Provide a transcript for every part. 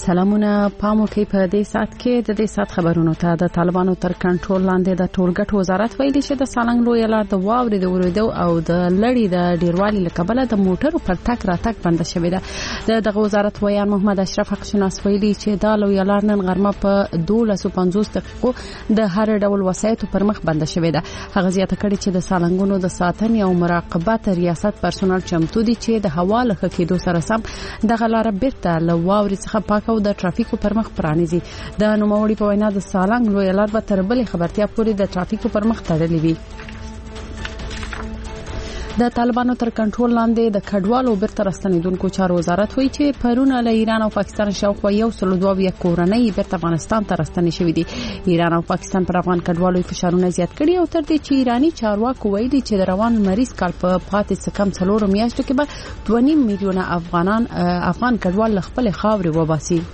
سلامونه پامو کې په دې سات کې د دې سات خبرونو ته د طالبانو تر کنټرول لاندې د ټولګټ وزارت ویلي چې د سالنګ لوی لار د واوري د ورېدو او د لړۍ د ډیروالي لکبله د موټرو پر تک راتک بند شوې ده. دغه وزارت ویان محمد اشرف حقشناس ویلي چې دا لوی لار نن غرمه په 12:50 دقیقو د هر ډول وسایطو پر مخ بند شوې ده. هغه زیاته کړې چې د سالنګونو د ساتنې او مراقبت ریاست پرسونل چمتو دي چې د هوا له کېدو سره سم دغه لار بیرته له واوري څخه پاک او د ټرافیکو پر مخ پرانیزي. د نوموړي په وینا د سالنګ لوی لار به تر بلې خبرتیا پورې د ټرافیکو پر مخ تړلې وي. د طالبانو تر کنټرول لاندې د کډوالو بیرته راستنیدونکو چارو وزارت وایي چې پرونه له ایران او پاکستان شاوخوا 102 کورنۍ بیرته افغانستان ته راستنې شوې دي. ایران او پاکستان پر افغان کډوالو فشارونه زیات کړي او تر دې چې ایرانی چارواکو ویلي چې د روان مریض کال په پاتې سکم 4 میاشتو کې به 2.5 میلیونه افغان کډوال خپل خاورې وباسي.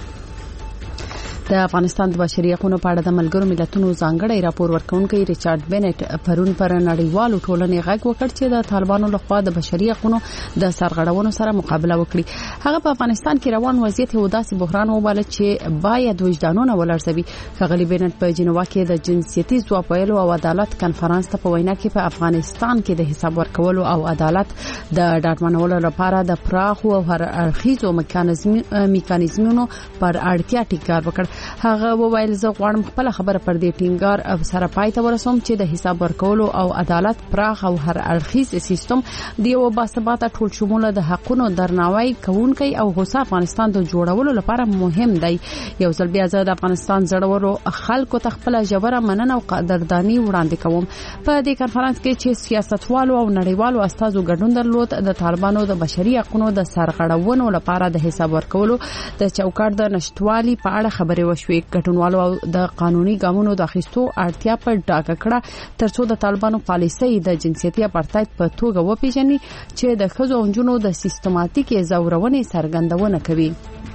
د افغانستان د بشري حقوقو په اړه د ملګرو ملتونو ځانګړی راپور ورکونکي ریچارډ بینټ پرون پر نړیوالو ټولنې غږ وکړ چې د طالبانو لخوا د بشري حقوقو د سرغړونو سره مقابله وکړي. هغه په افغانستان کې روان وضعیت یو داسې بحران وباله چې باید وجدانونه ولړزوي. ښاغلي بینټ په جنیوا کې د جنسیتي ځواب ویلو او عدالت کنفرانس ته په وینا کې په افغانستان کې د حساب ورکولو او عدالت د ډاډمنولو لپاره د پراخو او هر اړخیزو میکانیزمونو پر اړتیا ټینګار وکړ. هغه وویل زه غواړم خپل خبره پر دې ټینګار سره پای ته ورسوم چې د حساب ورکولو او عدالت پراخ او هر اړخیز سیستم د یو باثباته ټول شموله د حقونو درناوی کوونکی او هوسا افغانستان د جوړولو لپاره مهم دی. یو ځل بیا زه د افغانستان زړورو خلکو ته خپل ژوره مننه او قدردانی وړاندې کوم. په دې کنفرانس کې چې سیاستوالو او نړیوالو استازو ګډون درلود د طالبانو د بشري حقوقو د سرغړونو لپاره د حساب ورکولو د چوکاټ د نشټوالي په اړه خبرې وشوي. ګټونوالو او د قانوني ګامونو د اخیستو اړتیا پر ډاګه کړه ترڅو د طالبانو پالیسۍ د جنسیتي اپارټایډ په توګه وپیژني چې د ښځو او نجونو د سیستماتیکي زورونې څرګندونه کوي.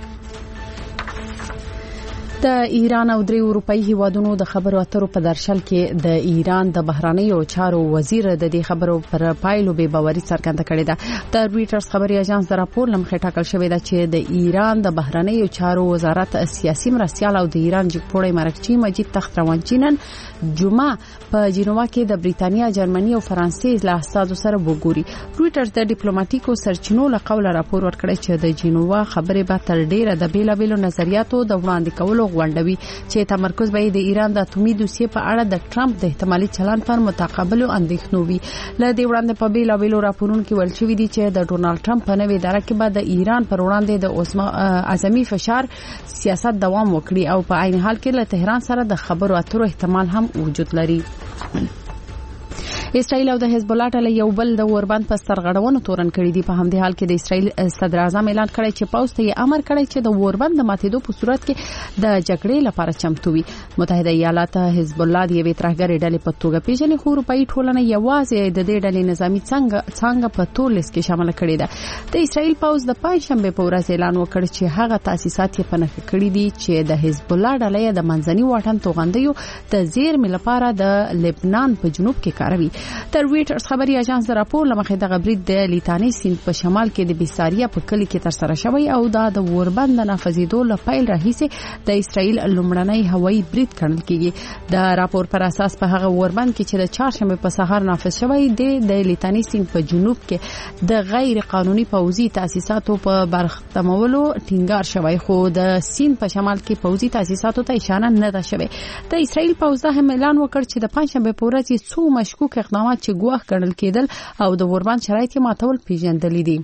د ایران او درې اروپאי هیوادونو د خبرو اترو په درشل کې د ایران د بهرانیو چارو وزیر د دې خبرو پر پایلو به باوري څرګنده کړې ده. د رويټرز خبري اژانس د راپور لمخې ټاکل شوې ده چې د ایران د بهرانیو چارو وزارت سیاسي مرستيال او د ایران جګپوړی مرکچی مجید تختروانچی نن جمعه په جنیوا کې د بریتانیا، جرمني او فرانسې له استازو سره وګوري. رويټرز د ډیپلوماټیکو سرچینو له قوله راپور ورکړی چې د جنیوا خبرې به تر ډیره د بیلابیلو نظریاتو د وړاندې کولو غونډوي چې تمرکز به د ایران د اټومي دوسیې په اړه د ټرمپ د احتمالي چلن پر متقابلو اندېښنو وي. ل دې وړاندې په بیلابیلو راپورونو کې ویل شوی دی چې د ډونالد ټرمپ په نوې اداره کې به د ایران پر وړاندې د اعظمي فشار سیاست دوام وکړي او په عین حال کې له تهران سره د خبرو اترو احتمال هم وجود لري. اسرائیل او د حزب الله ډله یو بل د اوربند په سرغړونو تورن کړي دي. په همدې حال کې د اسرائیل صدر اعظم اعلان کړی چې پوځ ته امر کړی چې د اوربند د ماتېدو په صورت کې د جګړې لپاره چمتو وي. متحده ایالات حزب الله د یوې ترهګرې ډلې په توګه پیژني خو اروپאי ټولنه یوازې د دې ډلې نظامی څنګه په تور لیست کې شامل کړي ده. د اسرائیل پوځ د پنځشنبه په ورځ اعلان وکړ چې هغه تاسیسات یې پنهخ کړي دي چې د حزب الله ډلې د منځني واټن توغندیو د زیرمې لپاره د لبنان په جنوب کې کاروي. د رويټرز خبري اژانس راپور لمخې د غبرید د لیتانی سیند په شمال کې د بیساریا په کلی کې تر سره شوی او د اوربند نافذیدو لپاره راهیسه د اسرائیل لومړنی هوایي برید کړل کیږي. د راپور پر اساس په هغه اوربند کې چې د چهارشنبه په سهار نافذ شوی د لیتانی سیند په جنوب کې د غیر قانوني پوځي تاسیساتو په برختمولو ټینګار شوی خو د سیند په شمال کې پوځي تاسیساتو ته اشاره نه ده شوی. د اسرائیل پوځ د هم اعلان وکړ چې د پنځشنبه په ورځ څو مشکوک اقدامات چې ګواښ ګڼل کېدل او د اوربند شرایط ماتول پیژندل دي.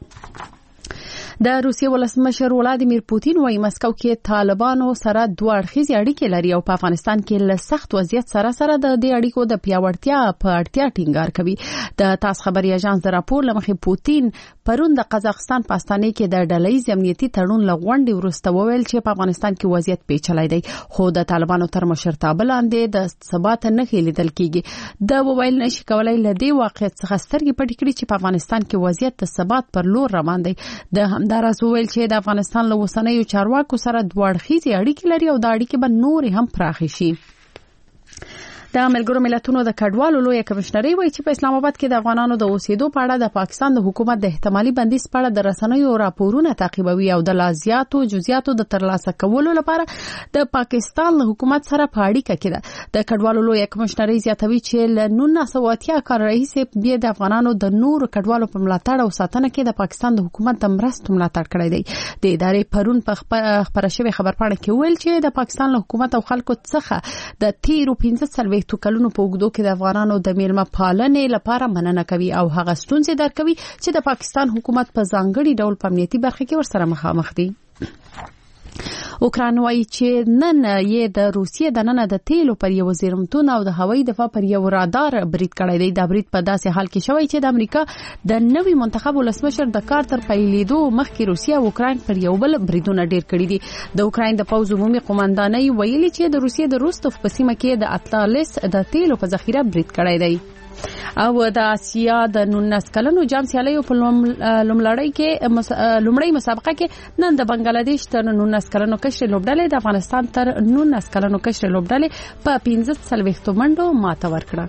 د روسیې ولسمشر ولادیمیر پوتین وايي مسکو کې طالبانو سره دوه اړخیزې اړیکې لري او په افغانستان کې له سخت وضعیت سره د دې اړیکو د پیاوړتیا په اړتیا ټینګار کوي. د تاس خبري اژانس د راپور لمخې پوتین پرون د قزاقستان په استانه کې د ډله‌یز امنیتي تړون لغونډې وروسته وویل چې په افغانستان کې وضعیت پیچلی دی خو د طالبانو تر مشرتابه لاندې د ثبات نه لیدل کیږي. د موبایل نشي کولای له دې واقعیت څخه سترګې پټې کړي چې په افغانستان کې وضعیت د ثبات پر لور روان دی. د همدارس ویل چې د افغانستان له اوسنیو چارواکو سره دوه اړخیزې اړیکې لري او دا اړیکې به نور هم پراخې شي. د ملګرو ملتونو د کډوالو لوی کمشنري وایي چې په اسلام آباد کې د افغانانو د اوسېدو په اړه د پاکستان د حکومت د احتمالي بندیز په اړه د رسنیو راپورونه تعقیبوي او د لازیاتو جزئیاتو د ترلاسه کولو لپاره د پاکستان له حکومت سره په اړیکه کې ده. د کډوالو لوی کمشنري زیاتوي چې ل 1980 کال راهیسې بیا د افغانانو د نور کډوالو په ملاتړ او ساتنه کې د پاکستان د حکومت د مرستو ملاتړ کړی دی. د ادارې پرون په خبره شوی خبرپاڼه کې ویل چې د پاکستان له حکومت او خلکو څخه د تیرو 15 کلونو په اوږدو کې د افغانانو د میلمه پالنې لپاره مننه کوي او هغه ستونزې درکوي چې د پاکستان حکومت په ځانګړي ډول په امنیتي برخه کې ورسره مخامخ دي. اوکراین وایي چې نن یې د روسیې د نن د تیلو پر یو زیرمتون او د هوایي دفاع پر یو رادار برید کړی دی. دا برید په داسې حال کې شوی چې د امریکا د نوي منتخب ولسمشر د کار تر پیلېدو مخکې روسیه او اوکراین پر یو بل بریدونه ډیر کړي دي. د اوکراین د پوځ عمومي قومندانۍ ویلي چې د روسیې د روستوف په سیمه کې د اتلانتس د تیلو په ذخیره برید کړی دی. او د آسیا د 19 کلنو جام سیالیو په لومړی مسابقه کې نن د بنگلاديش تر 19 کلنو کشر لوبډلې د افغانستان تر 19 کلنو کشر لوبډلې په 15 منډو ماته ورکړه.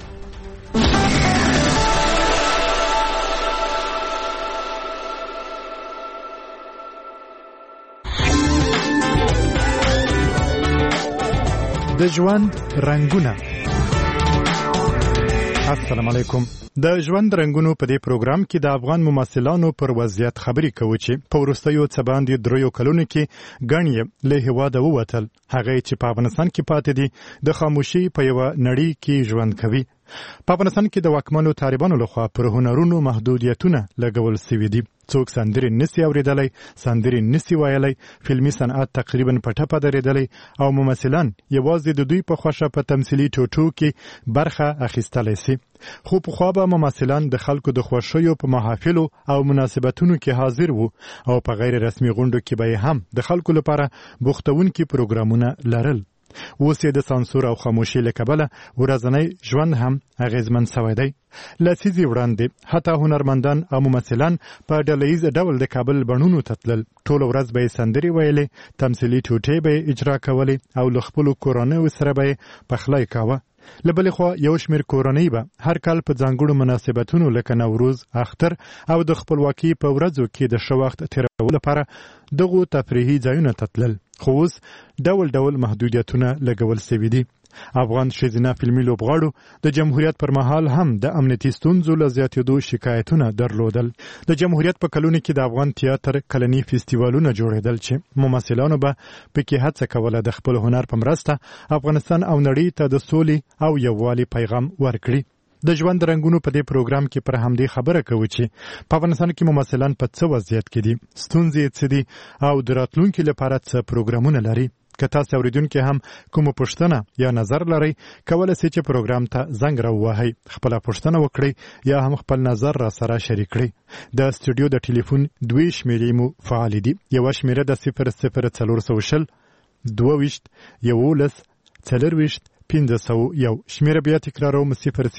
د ژوند رنگونه. السلام علیکم. د ژوند رنگونو په دې پروګرام کې د افغان ممثلانو پر وضعیت خبرې کوو چې په وروستیو څه باندې 3 کلونو کې ګڼ له هیواده ووتل. هغه چې په افغانستان کې پاتې دي د خاموشي په یو نړۍ کې ژوند کوي. په افغانستان کې د واکمنو طالبانو لخوا پر هنرونو محدودیتونه لګول شوي دي. څوک سندرې نسی اوریدلای، سندرې نسی وایلای، فلمي صنعت تقریبا په ټپه درېدلی او ممثلان یوازې د دوی په خوښه په تمثيلي ټوټو کې برخه اخیستلی سي. خو په خو به ممثلان د خلکو د خوښیو په محافلو او مناسبتونو کې حاضر وو او په غیر رسمي غونډو کې به هم د خلکو لپاره بوختونکي پروګرامونه لرل. اوس د سانسور او خاموشي له کبله ورځنی ژوند هم اغیزمن شوی دی. لسیزې وړاندې حتی هنرمندان او ممثلان په ډلهییز ډول د کابل بڼونو ته تلل. ټوله ورځ به یې سندرې ویلې، تمثیلي ټوټې به یې اجرا کولې او له خپلو کورنیو سره به یې پخلی کاوه. له بلې خوا یو شمېر کورنۍ به هر کال په ځانګړو مناسبتونو لکه نوروز، اختر او د خپلواکۍ په ورځو کې د ښه وخت تېرولو لپاره دغو تفریحي ځایونو ته تلل. خو اوس ډول ډول محدودیتونه لګول شوي دي. افغان ښځینه فلمي لوبغاړو د جمهوریت پر مهال هم د امنیتي ستونزو له زیاتېدو شکایتونه درلودل. د جمهوریت په کلونو کې د افغان تیاتر کلني فستیوالونه جوړېدل چې ممثلانو به پکې هڅه کوله د خپل هنر په مرسته افغانستان او نړۍ ته د سولې او یووالي پیغام ورکړي. د ژوند رنگونو په دې پروګرام کې پر همدې خبره کوو چې په افغانستان کې ممثلان په څه وضعیت کې دي، ستونزې څه دي او د راتلونکي لپاره څه پروګرامونه لري. که تاسو اوریدونکو هم کومه پوښتنه یا نظر لرئ، کولای شئ چې پروګرام ته زنګ راووهئ، خپل پوښتنه وکړئ یا هم خپل نظر را سره شریک کړئ. د سټوډیو د ټلیفون 2 شمیرې مو فعال دي. یو شمیره د 00420 22 11 40 501. شمیره بیا تکراروم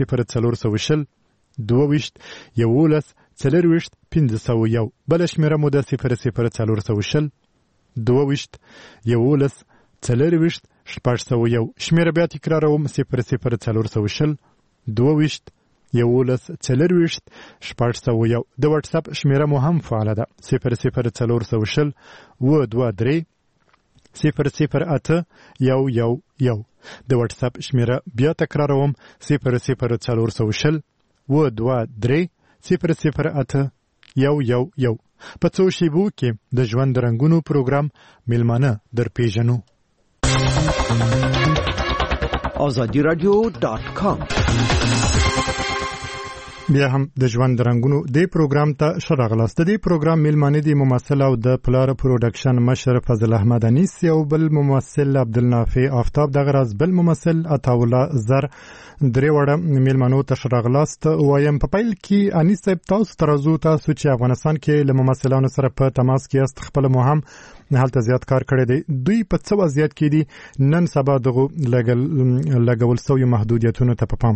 00420 22 11 40 501. بل شمیره مو د 00420 22 11 40 501. شمیره بیا تکراروم 00420 22 11 40 501. د واتس اپ شمیره مو هم فعال ده 00420 و23 008 111. د واتس اپ شمیره بیا تکراروم 00420 و23 008 111. په څو شیبو کې د ژوند رنگونو پروګرام میلمانه در پیژنو. azadiradio.com. بیا هم د ژوند رنگونو د پروګرام ته شراغلاست. د پروګرام میلمانه دي ممثل او د پلار پروډکشن مشر فضل احمد انیس او بل ممثل عبدالنافع آفتاب، دغه راز بل ممثل عطاوالله زر. درې وړه میلمانو ته شراغلاست. وایم په پیل کې انیس صاحب تاسو ترازو تاسو چې افغانستان کې له ممثلانو سره په تماس کې است، خپل مو هم هلته زیات کار کړی دی. دوی په څه وضعیت کې دي نن سبا دغه لګول شوی محدودیتونو ته په پام؟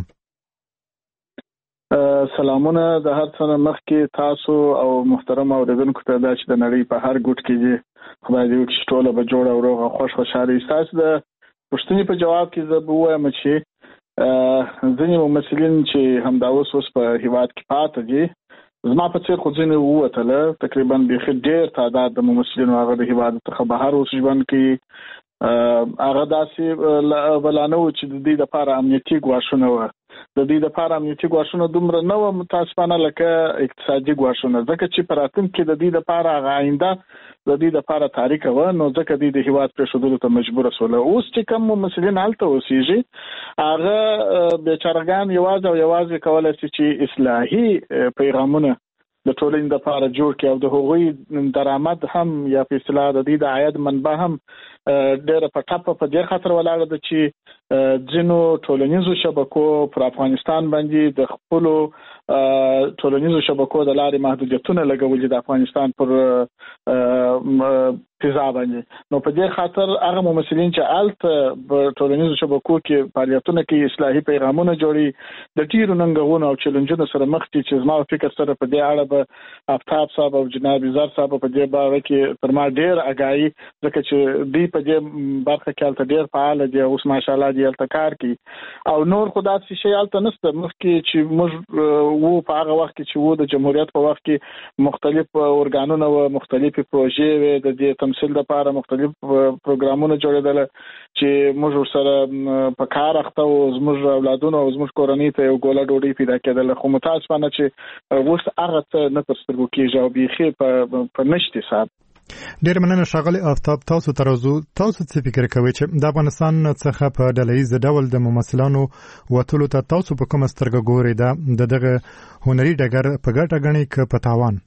سلامونه د هر څه مخکې تاسو او محترم اوریدونکو ته دا چې د نړۍ په هر ګوټ کې دي. خدای دې وکړي ټول به جوړ او روغ او خوشاله وي. تاسو د پوښتنې په جواب کې زه به وایم چې ځینې ممثلین چې همدا اوس په هیواد کې پاتې دي زما په څیر خو ځینې ووتله تقریبا بيخي ډېر تعداد د ممثلینو هغه د هیواد څخه بهر اوس ژوند کوي هغه داسې بلانه و چې د دې لپاره امنیتي ګواښونه و د دې لپاره امنیتي ګواښونه دومره نه و متاسفانه لکه اقتصادي ګواښونه ځکه چې په راتلونکي کې د دې لپاره هغه آینده د دې لپاره تاریخ و نو ځکه د هیواد پرېښودلو ته مجبور شول اوس چې کوم ممثلین هلته اوسېږي هغه بیچارهګان یوازې کولای شي چې اصلاحي پیغامونه د ټولنې لپاره جوړ کړي او د هغوی درآمد هم یا په اصطلاح د دې د عاید منبع هم ډېره په ټاپه په دې خاطر ولاړه ده چې ځینو ټولنیزو شبکو پر افغانستان باندې د خپلو ټولنیزو شبکو د لارې محدودیتونه لګولي د افغانستان پر فضا باندې نو په دې خاطر هغه ممثلین چې الته په ټولنیزو شبکو کې فعالیتونه کوي اصلاحي پیغامونه جوړي د ډیرو ننګونو او چیلنجونو سره مخ دي چې زما فکر سره په دې اړه به آفتاب صاحب او جناب زار صاحب په دې باره کې تر ما ډیر اگاهي ځکه چې دوی په دې برخه کې الته ډیر فعال دي اوس ماشاءالله دي الته کار کوي او نور خدای څه شي الته نشته مخکې چې موږ وو په هغه وخت کې چې وو د جمهوریت په وخت کې مختلف ارګانونه او مختلفي پروژې د دې تمثيل لپاره مختلف پروګرامونه جوړېدل چې موږ سره په کار اخته او زموږ اولادونو او زموږ کورنۍ ته یو ګوله ډوډۍ پیدا کېدل خو متاسفانه چې اوس هغه څه نه تر سترګو کېږي او بيخي په نشته حساب ډېر مننه ښاغلي آفتاب تاسو څه فکر کوئ چې د افغانستان څخه په ډلهییز ډول د ممثلانو وتلو ته تاسو په کومه سترګه ګورئ د دغه هنري ډګر په ګټه ګڼئ که په تاوان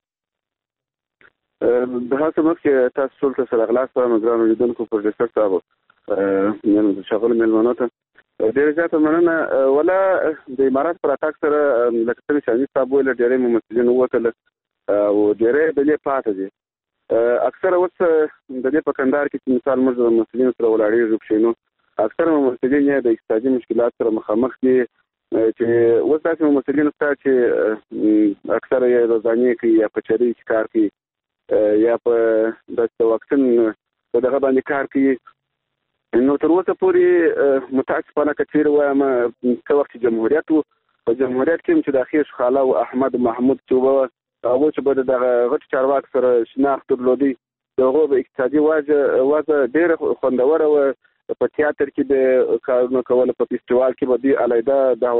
د هڅه مخکې تاسو ټول ته سره غلاس په مګرانو لیدونکو پروډوسر صاحب نن شغل ملمنو ته ډېر زیاته مننه ولا د امارات پر اتاک سره لکه څنګه چې صاحب ویل ډېرې ممثلین وتل او ډېرې بلې پاتې دي اکثره اوس د دې په کندهار کې چې مثال موږ د ممثلینو سره ولاړېږو پکښې نو اکثره ممثلین یې د اقتصادي مشکلات سره مخامخ دي چې اوس داسې ممثلین شته چې اکثره یې روزانې کوي یا په چرۍ کې کار کوي یا په د واکسین په دغه باندې کار کوي نو تر اوسه پورې متاسفانه که چېرې وایم څه وخت چې جمهوریت و په جمهوریت کې چې د اخیر شخاله او احمد محمود چوبه هغه چې به دغه غټ چارواک سره شناخت درلودي دغه به اقتصادي وضع ډېره خوندوره وه په تیاتر کې د کارونو کول په فیسټیوال کې به دوی علیحده دعوه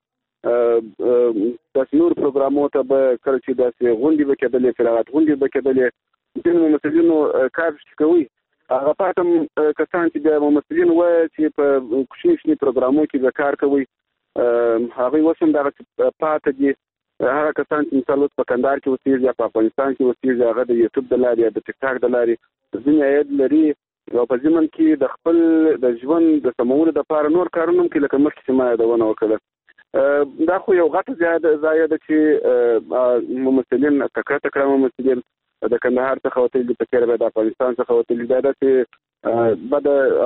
کېدله داسې نور پروګرامونو ته به کله چې داسې غونډې به کېدلې فراغت غونډې به کېدلې ځینې ممثلینو کار کوي هغه پاتم کسان چې د ممثلین و چې په کوچني پروګرامونو کې به کار کوي هغوی اوس هم دغه پاتې دي هغه کسان چې مثال اوس په کندهار کې اوسېږي یا په افغانستان کې اوسېږي هغه د یوټیوب د لارې یا د ټیک ټاک د لارې ځینې عاید لري او په ضمن کې د خپل د ژوند د سمولو دپاره نور کارونه هم کوي لکه مخکې چې ما یادونه وکړه دا خو یو غټه ځایه ده چې ممثلین تکړه ممثلین د کندهار څخه وتلي په تېره بیا د افغانستان څخه وتلي دا داسې بده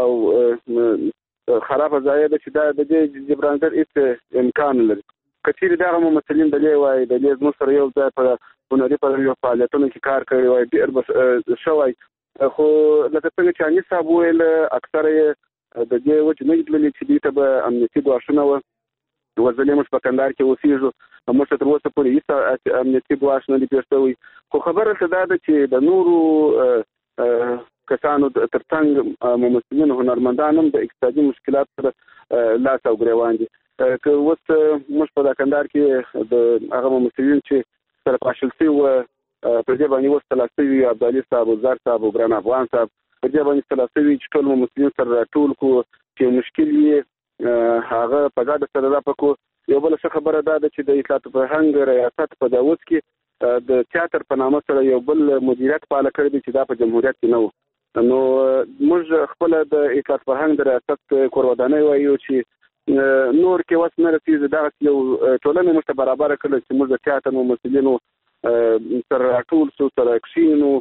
او خرابه ځایه ده چې دا د دې جبرانګر هېڅ امکان لري که چېرې دغه ممثلین دلې وای دلې زموږ سره یو ځای په هنري فعالیتونو کې کار کوي وای ډېر به شوی خو لکه څنګه چې انیس صاحب وویل اکثره یې د دې وجې نه لیدللي چې دوی ته به امنیتي ګواښونه وه ورځلې موږ په کندهار کې اوسېږو موږ ته تر اوسه پورې هېڅ امنیتي ګواښ نه دی پېښ شوی خو خبره ته دا ده چې د نورو کسانو تر څنګ ممثلین هنرمندان هم د اقتصادي مشکلات سره لاس او ګرېوان دي که اوس موږ په کندهار کې د هغه ممثلین چې سره پاشل شوي وه په دې باندې اوس تلل شوي عبدالي صاحب او زار صاحب او ګران افغان صاحب په دې باندې تلل شوي چې ټول ممثلین سره راټول کړو چې مشکل یې هغه په ګډه سره راپکړو یو بله ښه خبره دا ده چې د اطلاعات فرهنګ ریاست په داوود کې د تیاتر په نامه سره یو بل مدیریت فعاله کړی دی چې دا په جمهوریت کې نه و نو موږ خپله د اطلاعات فرهنګ د ریاست کورودانۍ وایو چې نور کې وس نه رسېږي دغسې یو ټولنه موږ ته برابره کړله چې موږ د تیاتر ممثلینو سره راټول شو سره کښېنو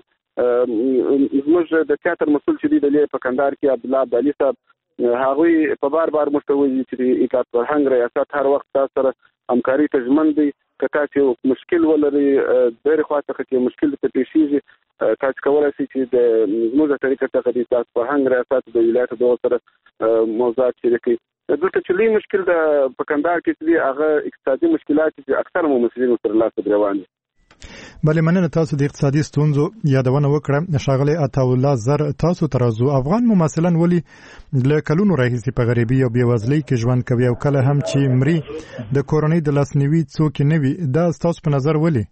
زموږ د تیاتر مسؤل چې دی دلې په کندهار کې عبدالله عبدالي صاحب هغوی په بار موږ ته وایي چې د اطلاعات فرهنګ ریاست هر وخت تاسو سره همکاري ته ژمن دی که تاسو مشکل ولرئ بېرې خوا څخه چې مشکل درته پېښېږي تاسو کولی شئ چې د زموږ د طریقه څخه د اطلاعات فرهنګ ریاست د ولایت دغو سره موضوعات شریک کړئ دلته چې لوی مشکل د په کندهار کې چې هغه اقتصادي مشکلات چې اکثر ممثلین سره لاس روان دي. بلې مننه تاسو د اقتصادي ستونزو یادونه وکړه. ښاغلی عطاالله زر تاسو ترازو افغان ممثلان ولي له کلونو راهیسې په غریبي او بېوزلۍ کې ژوند کوي او کله هم چې مري د کورنۍ د لاسنیوي څوک نه وي، دا ستاسو په نظر ولي؟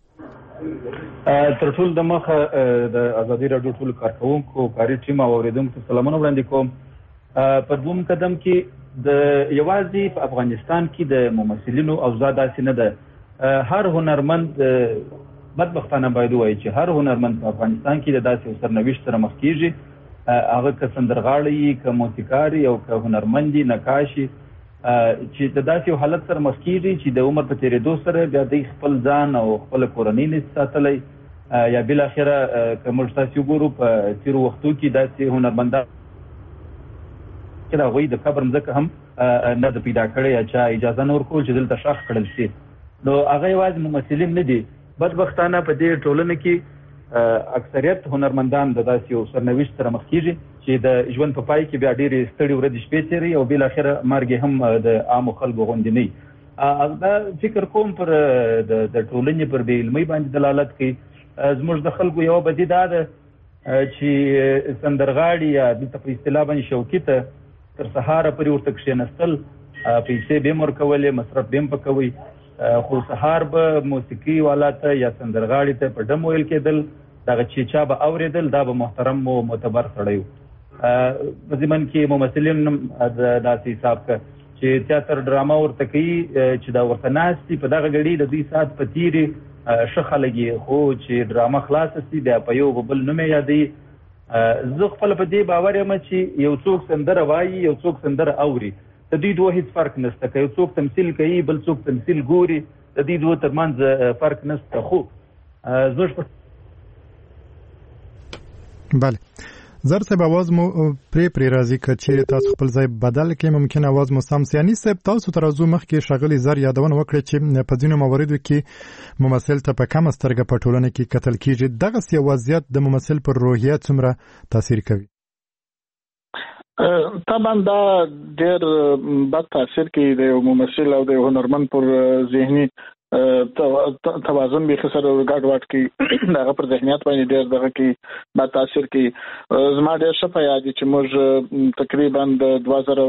تر ټولو د مخه د ازادي راډیو ټولو کارکوونکو کاري ټیم او اورېدونکو سلامونه وړاندې کوم. په دوم قدم کې د یوازې په افغانستان کې د ممثلینو اوضاع داسې نه ده. هر هنرمند بدبختانه باید وایي چې هر هنرمند په افغانستان کې د داسې سرنوشت سره مخ کېږي، هغه که سندرغاړی، که موسیقار او که هنرمند نقاشي، چې د داسې یو حالت سره مخ کېږي چې د عمر په تېرېدو سره بیا دوی خپل ځان او خپل کورنۍ نشي ساتلی، یا بالاخره که موږ تاسې وګورو په تېرو وختو کې داسې هنرمندان چې د هغوی د قبر مځکه هم نه ده پیدا کړې یا چا اجازه نه ورکول چې دلته ښخ کړل شي. نو هغه یوازې ممثلین نه دي، بدبختانه په دې ټولنه کې اکثریت هنرمندان د داسې یو سرنوشت سره مخ کېږي چې د ژوند په پای کې بیا ډېرې ستړې ورځې شپې تېروي او بالاخره مرګ هم د عامو خلکو غوندې نه وي. دا فکر کوم پر د ټولنې پر بې علمۍ باندې دلالت کوي. زموږ د خلکو یوه بدي دا ده چې سندرغاړي یا دلته په اصطلاح باندې شوکي ته تر سهاره پورې ورته کښېنستل، پیسې به هم ورکولې، مصرف به هم پکوي، خو سهار به موسیقي والا ته یا سندرغاړي ته په ډم ویل کېدل، دغه چې چا به اورېدل دا به محترم و معتبر سړی و. په ضمن کې ممثلین داسې حساب که چې تیاتر ډرامه ورته کوي چې دا ورته ناست دي په دغه ګړي د دوی ساعت په تېرې ښه خلک یې، خو چې ډرامه خلاصه شي بیا په یو بل نوم یې یادوي. زه خپله په دې باور یم چې یو څوک سندره وایي، یو څوک سندره اوري، د دوی دوه هیڅ فرق نشته. که یو څوک تمثیل کوي بل څوک تمثیل ګوري، د دوی دوه ترمنځ فرق نشته. خو زه بله زر صاحب आवाज مو پرې راځي که چیرې تاسو خپل ځای بدل کړئ ممکن आवाज مو سم سي. اني صاحب تاسو ترازو مخکې ښاغلي زر یادونه وکړه چې په ځینو مواردو کې ممثل ته په کمه سترګه په ټولنه کې کتل کېږي. دغسې وضعیت د ممثل پر روحیه څومره تاثیر کوي؟ طبعا دا ډېر بد تاثیر کوي د یو ممثل او د هنرمند پر ذهني توازن به خسر او ګډوډ کی دغه پر ذهنیت باندې ډېر دغه کی بد تاثیر کوي. زما ډېر ښه په یاد چې موږ تقریبا د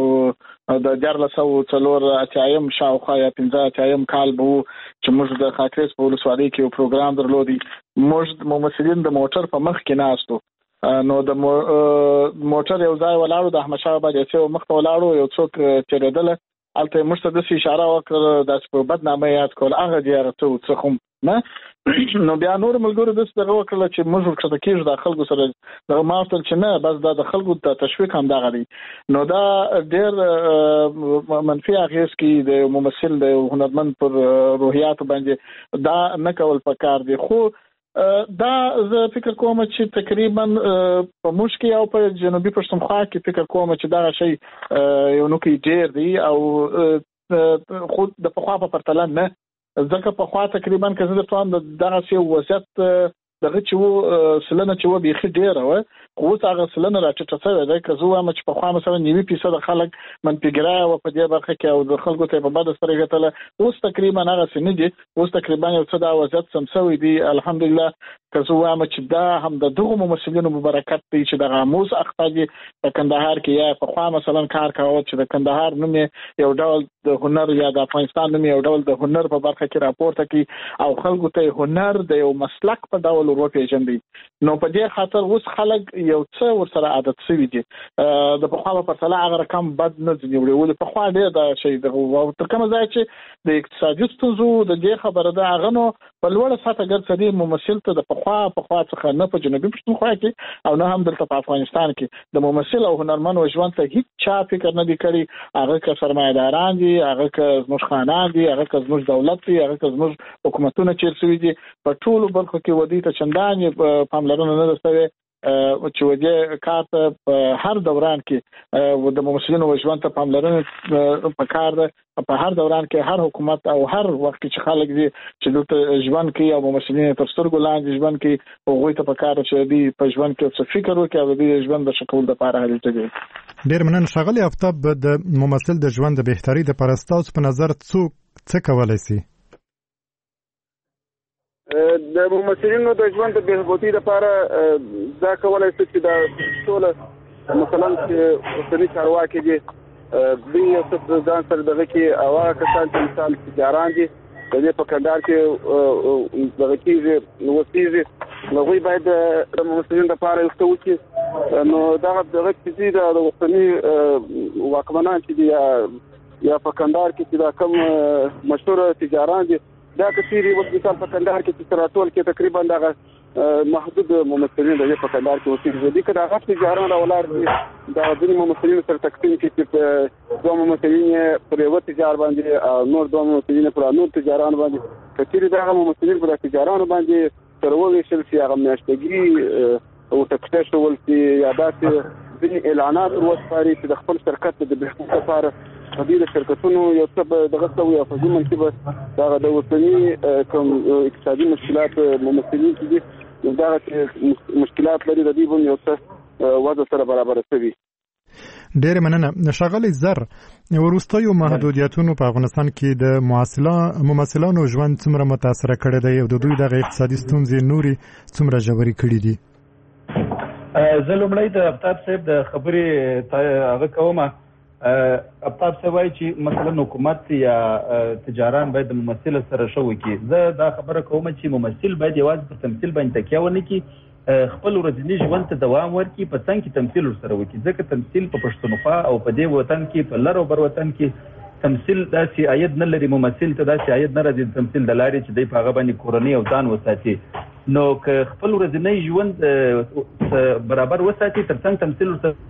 2014 شاوخوا یا 15 کال به چې موږ د خاکریز په ولسوالۍ کې یو پروګرام درلودی. موږ ممثلین د موټر په مخ کې ناستو، نو د موټر یو ځای ولاړو، د احمدشاه بابا د مخ ته ولاړو، یو څوک تېرېدله الته موږ ته داسې اشاره وکړه داسې په بدنامۍ یاد کول، هغه دیاره څه خو نه. نو بیا نور ملګرو داسې دغه وکړله چې موږ ورکښته کېږو د خلکو سره، دغه ما ورتل چې نه بس دا د خلکو د تشویق همدغه دی. نو دا ډېر منفي اغېز کوي د ممثل د هنرمند پر روحیاتو باندې، دا نه کول پکار دی. خو دا زه فکر کوم چې تقریبا په موږ کې او په جنوبي پښتونخوا کې فکر کوم چې دا شی یو نو کې ډېر دی او خود د پخوا په پرتله نه، ځکه پخوا تقریبا که زه درته وایم دغه یو وضعیت دغه چې و سلنه چې و بیخي ډېره وه، خو اوس هغه سلنه راټیټه شوې ده. که زه وایم چې پخوا مثلا 90% خلک منفیګرایه وه په دې برخه کې او د خلکو ته یې په بده سترګه کتله، اوس تقریبا هغسې نه دي. اوس تقریبا یو څه دا وضعیت سم شوی دی الحمدلله. که زه وایم چې دا هم د دغو ممثلینو مبارکت دی چې دغه اموز اخته دي په کندهار کې، یا پخوا مثلا کار کاوه چې د کندهار نوم یو ډول د هنر یا د افغانستان نوم یو ډول د هنر په برخه کې راپورته کړي او خلکو ته هنر د یو مسلک په ډول وروپېژني. نو په دې خاطر اوس خلک یو څه ورسره عادت شوي دي، د پخوا په پرتله هغه رقم بد نه ځي وړي. ولې پخوا ډېر دا شی دغه تر کومه ځای چې د اقتصادي ستونزو د دې خبره ده، هغه نو په لوړه سطحه ګرځېدي ممثل ته د پخوا څخه نه په جنوبي پښتونخوا کې او نه هم دلته په افغانستان کې د ممثل او هنرمند ژوند ته هیڅ چا فکر نه دی کړی. هغه که سرمایه‌داران دي، هغه که زموږ خانان دي، هغه که زموږ دولت دی، هغه که زموږ حکومتونه چیر شوي دي، په ټولو برخو کې ودی ته چندانې پاملرنه نه ده شوې چې وجه کار ته په هر دوران کې د ممثلینو ژوند ته پاملرنه پکار ده. په هر دوران کې هر حکومت او هر وخت چې خلک دي چې دلته ژوند کوي او ممثلین تر سترګو لاندې ژوند کوي هغوی ته پکار چې دوی په ژوند کې څه فکر وکړي او د ژوند د ښه کولو لپاره هلته دي. ډېر مننه ښاغلی آفتاب. د ممثل د ژوند د بهترۍ دپاره ستاسو په نظر څه کولی سي؟ د ممثلینو د ژوند د بهبودۍ لپاره دا کولی شي چې دا ټوله مثلا چې اوسني چارواکي دي دوی یو څه ځان سره دغه کې او هغه کسان چې مثال تجاران دي د دې په کندهار کې دغه کېږي اوسېږي نو هغوی باید د ممثلینو لپاره یو څه وکړي. نو دغه چې دي د اوسني واکمنان چې دي یا په کندهار کې چې دا کوم مشهور تجاران دي دا کثیري اوس مثال په کندهار کې چې تراتول کې تقریبا دغه محدود ممثلین د په کندهار کې اوسېږي. دي که دا غټ تجاران راولاړ دي دا ځینې ممثلین سره تقسیم کړي چې دوه ممثلین پر یوه تجار باندې او نور دوه ممثلین پر نور تجاران باندې کثیري دغه ممثلین پر تجارانو باندې سره وویشل شي هغه میاشتګي او تکته شول چې یا داسې ځینې اعلانات وسپاري چې د خپل شرکت د بهبود لپاره د شرکتونو یو څه دغه څه یا فزي منصبه دا د وطني کوم اقتصادي مشکلات ممثلین دي دا مشکلات لري د دې باندې یو څه وضع سره برابر شوي. ډېر مننه ښاغلی زر. وروستیو محدودیتونو په افغانستان کې د ممثلانو ژوند څومره متاثره کړی دی او د دوی دغه اقتصادي ستونزې نورې څومره ژورې کړي دي؟ زه لومړی د آفتاب صاحب د خبرې هغه کوم. آفتاب صاحب وایي چې مثلا حکومت یا تجاران باید د ممثل سره ښه وکړي. زه دا خبره کوم چې ممثل باید یوازې پر تمثیل باندې تکیه ونه کړي، خپل ورځني ژوند ته دوام ورکړي، په څنګ کې تمثیل ورسره وکړي. ځکه تمثیل په پښتونخوا او په دې وطن کې په لر او بر وطن کې تمثیل داسې عاید نه لري، ممثل ته داسې عاید نه راځي د تمثیل د لارې چې دی په هغه باندې کورنۍ او ځان وساتي. نو که خپل ورځنی ژوند برابر وساتي تر څنګ تمثیل ورسره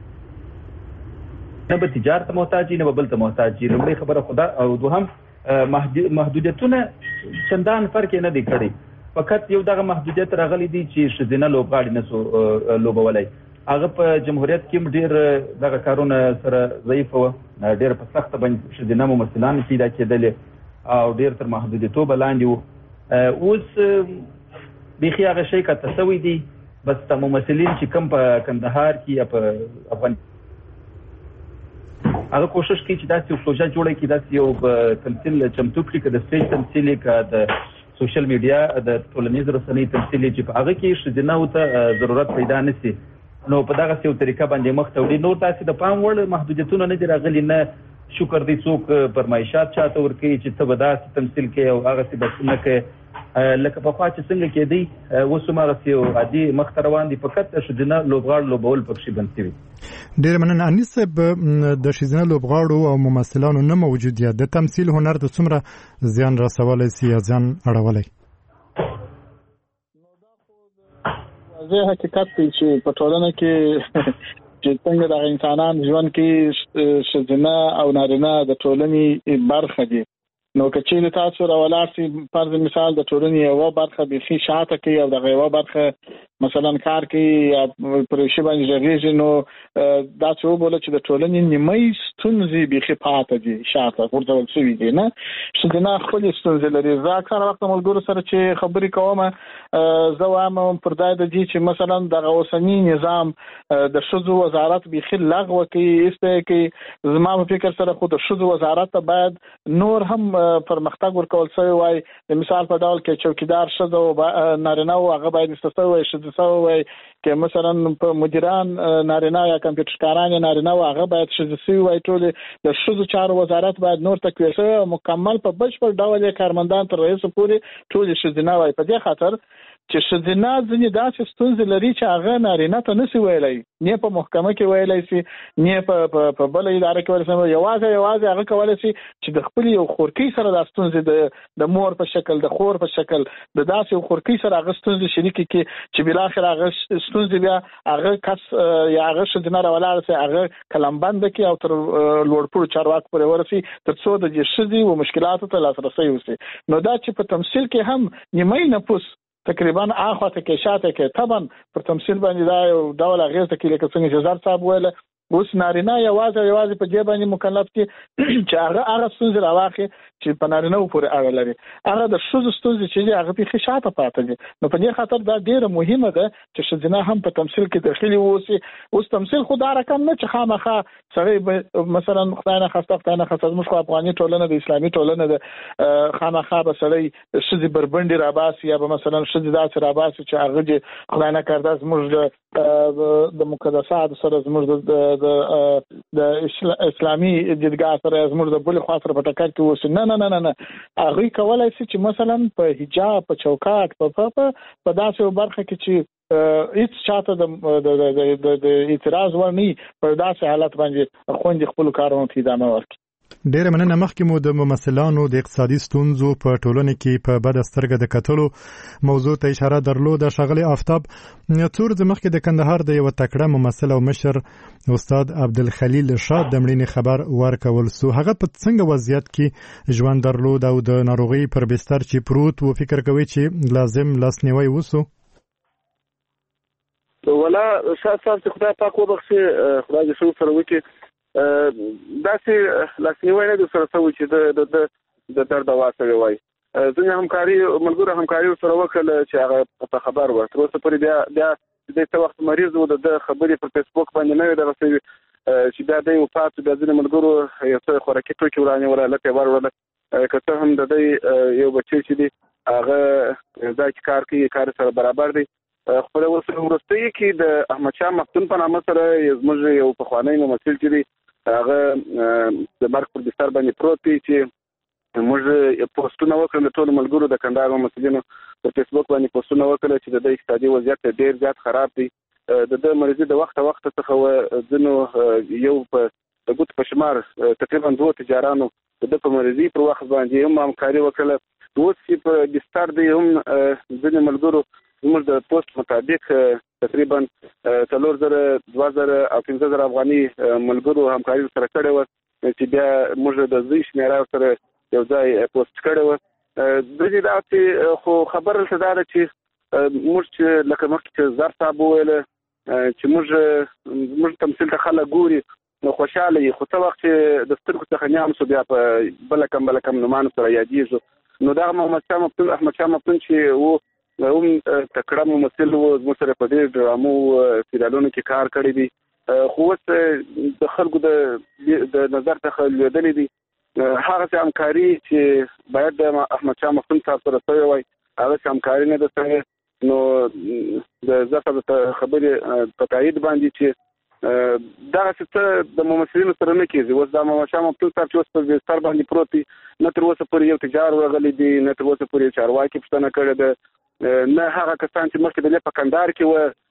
نه به تجارت محتاج نه به بل ته محتاج. لومړی خبره خدا او دوهم محدودیتونه چندان فرق نه دی کړی، فقط یو دغه محدودیت راغلی دی چې ښځینه لوبغاړي نسو لوبولی. هغه په جمهوریت کې ډېر دغه کارونه سره ضعیف وه، ډېر په سخته باندې ښځینه ممثلان پیدا کېدلې او ډېر تر محدودیتوبه لاندې وو. اوس بیخي هغه شی کته شوی دی، بس د ممثلین چې کوم په کندهار کې یا په افغانستان هغه کوشش کوي چې داسې یو پروژه جوړه کړي، داسې یو تمثیل چمتو کړي، که د سټیج تمثیل که د سوشل میډیا د ټولنیزو رسنیو تمثیل چې په هغه کې ښځینهو ته ضرورت پیدا نه شي. نو په دغسې یو طریقه باندې مخ ته وړي. نور داسې د پام وړ محدودیتونه نه دي راغلي، نه شکر دی څوک فرمایشات چاته ورکوي چې ته به داسې تمثیل کوي او هغسې به نه کوي لکه پخوا چې څنګه کېدی. اوس هم هغسې یو عادي مخ ته روان دي، فقط د ښځینه لوبغاړو لوبول پکښې بند شوي. ډېر مننه. انیس صاحب، د ښځینه لوبغاړو او ممثلانو نه موجودیت د تمثیل هنر ته څومره زیان رسولی سي یا زیان اړولی؟ واضح حقیقت دی چې په ټولنه کې چې څنګه د انسانان ژوند کې ښځینه او نارینه د ټولنې برخه دي. نو که چیرې تاسو راولاړ شئ فرض مثال د ټولنې یوه برخه بیخي شاته کوي او دغه یوه برخه مثلا کار کوي یا پر یو شي باندې غږېږي، نو داسې وبوله چې د ټولنې نیمایي ستونزې بیخي پاته دي، شاته غورځول شوي دي. نه ښځینه خپلې ستونزې لري. زه اکثره وخت ملګرو سره چې خبرې کوم زه وایم پر ځای د دې چې مثلا دغه اوسني نظام د ښځو وزارت بیخي لغوه کوي، ایسته کوي. زما په فکر سره خو د ښځو وزارت ته باید نور هم پرمختګ ورکول شوی وای. د مثال په ډول کې چوکیدار ښځه او نارینه و هغه باید ایسته شوی وای، ښځه شوی وای. که مثلا په مدیران نارینه یا کمپیوټر کاران نارینه و هغه باید ښځه شوی وای. ټول د ښځو چارو وزارت باید نور تقویه شوی او مکمل په بشپړ ډول کارمندان تر رئیس پورې ټول ښځینه وای. په دې خاطر چې ښځینه ځینې داسې ستونزې لري چې هغه نارینه ته نشي ویلی، نه په محکمه کې ویلی شي، نه په بله اداره کې ویلی شي. یوازې هغه کولی شي چې د خپلې یو خورکۍ سره دا ستونزې د مور په شکل د خور په شکل د داسې یو خورکۍ سره هغه ستونزې شریکې کړي چې بالاخره هغه ستونزې بیا هغه کس یا هغه ښځینه راولاړه شي، هغه قلمبنده کړي او تر لوړپوړو چارواکو پورې ورسي تر څو د دې ښځې و مشکلاتو ته لاسرسی وشي. نو دا چې په تمثیل کې هم نیمایي نفوس تقریبا اخواته کې شاته کې طبعا پر تمثيل باندې دا یو ډول اغیزه کې لکه څنګه چې زار صاحب ویل اوس نارینه یوازې په دې باندې مکلف دي چې هغه ستونزې راواخلي چې په نارینه پورې اړه لري هغه د ښځو ستونزې چې هغه په خشاته پاتې دي نو په دې خاطر دا ډیره مهمه ده چې ښځینه هم په تمثيل کې داخلي ووسي اوس تمثيل خو دا رقم نه چې خامخا سړی مثلا خدای نه خاصه موږ خو افغاني ټولنه د اسلامي ټولنه د خامخا به سړی ښځې بربنډي راباسي یا به مثلا ښځې داسې راباسي چې هغه دې خدای نه کړه زموږ د مقدسات سره زموږ د اسلامي دیدګاه سره زموږ د بل خوا سره په ټکر کې وسه نه هغه کولای شي چې مثلا په حجاب په چوکاټ په داسې برخه کې چې هیڅ چاته د اعتراض ورني په داسې حالت باندې خوندې خپل کارونو ته ادامه ورکړي ډیره مننه مخکې مو د ممثلانو د اقتصادي ستونزو په ټولنه کې په بد سترګه د کتلو موضوع ته اشاره درلوده شغله آفتاب څور د مخکې د کندهار د یو تکړه ممثل او مشر استاد عبدالخلیل شاد د مړینې خبر ورکول سو هغه په څنګه وضعیت کې ژوند درلود او د ناروغي پر بستر چې پروت و فکر کوي چې لازم لاسنیوي وسو ولا شاید خدای پاک وبخښي خدای دې شو سره وکړي داسې لاسنیوي نه د سره سوي چې د درد واسه وي ځینې همکاري سره وکړه چې هغه په خبر و تر اوسه پورې بیا د څه وخت مریض و د خبرې په فیسبوک باندې نه دغه چې بیا د وفات بیا ځینې ملګرو یو څه خوراکي توکي ورانه ولا لکه ورول کته هم د یو بچی چې دی هغه ځکه کار کوي کار سره برابر دی خپل ورسته کې د احمد شاه مفتون په نامه سره زموږ یو پخوانی ممثل چې دی هغه د مرګ پر بستر باندې پروت دی چې موږ پوسټونه وکړل ټول ملګرو د کندهار ممثلینو په فیسبوک باندې پوسټونه وکړل چې د اقتصادي وضعیت ډیر زیات خراب دی د مریضي د وخت څخه ځنو یو په ګوت په شمار تقریبا 2 تجارانو د په مریضي پر وخت باندې هم همکاري وکړه اوس چې په بستر دی هم ځینې ملګرو زموږ د پوسټ مطابق تقریبا 4000 او 15000 افغاني ملګرو همکاري سره کړې و چې بیا موږ د زوی شمیره سره یو ځای پوسټ کړې و د دې داسې خو خبره څه ده چې موږ چې لکه مخکې چې زار صاحب ویل چې موږ تمثيل ته خلک ګوري نو خوشاله یې خو څه وخت چې د سترګو څخه نیام سو بیا په بل کم نومان سره یادېږي نو دا احمد شاه مفتون چې و هم تکړه ممثل و زموږ سره په دې ډرامو سریالونو کې کار کړی دی خو اوس د خلکو د نظر څخه لیدلې دي هغه همکاري چې باید د احمد شاه مفتون صاحب سره شوی وای هغه همکاري نه ده نو د زفه خبرې په تایید باندې چې دا څه د ممثلینو سره نه کېږي اوس د احمد شاه مفتون صاحب چې اوس په بستر باندې پروت دی نه تر اوسه پورې یو تجار ورغلی دی نه تر اوسه پورې چارواکي پوښتنه کړې ده نه هغه کسان چې مخکې د په کندهار کې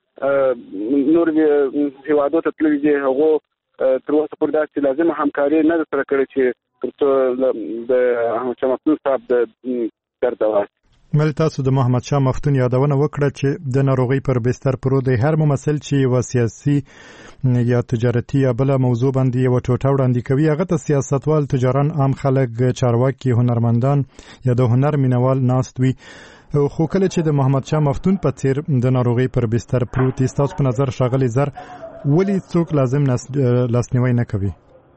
و نور هیوادو ته تللي دي هغه تر اوسه پورې داسې لازمه همکاري نه سره کړې چې ترڅو د احمد شاه مفتون صاحب د درد واسي مل تاسو د محمد شاه مفتون یادونه وکړه چې د ناروغي پر بستر پروت دی هر ممثل چې و سیاسي یا تجارتي یا بل موضوع باندې یو ټوټه وړاندې کوي هغه ته سیاستوال تجاران عام خلک چارواکي هنرمندان یا د هنر مینوال ناست وي خو کله چې د محمد شاه مفتون په څیر د ناروغي پر بستر پروت دی تاسو په نظر شاغلي زر ولی څوک لازم لاسنیوي نه کوي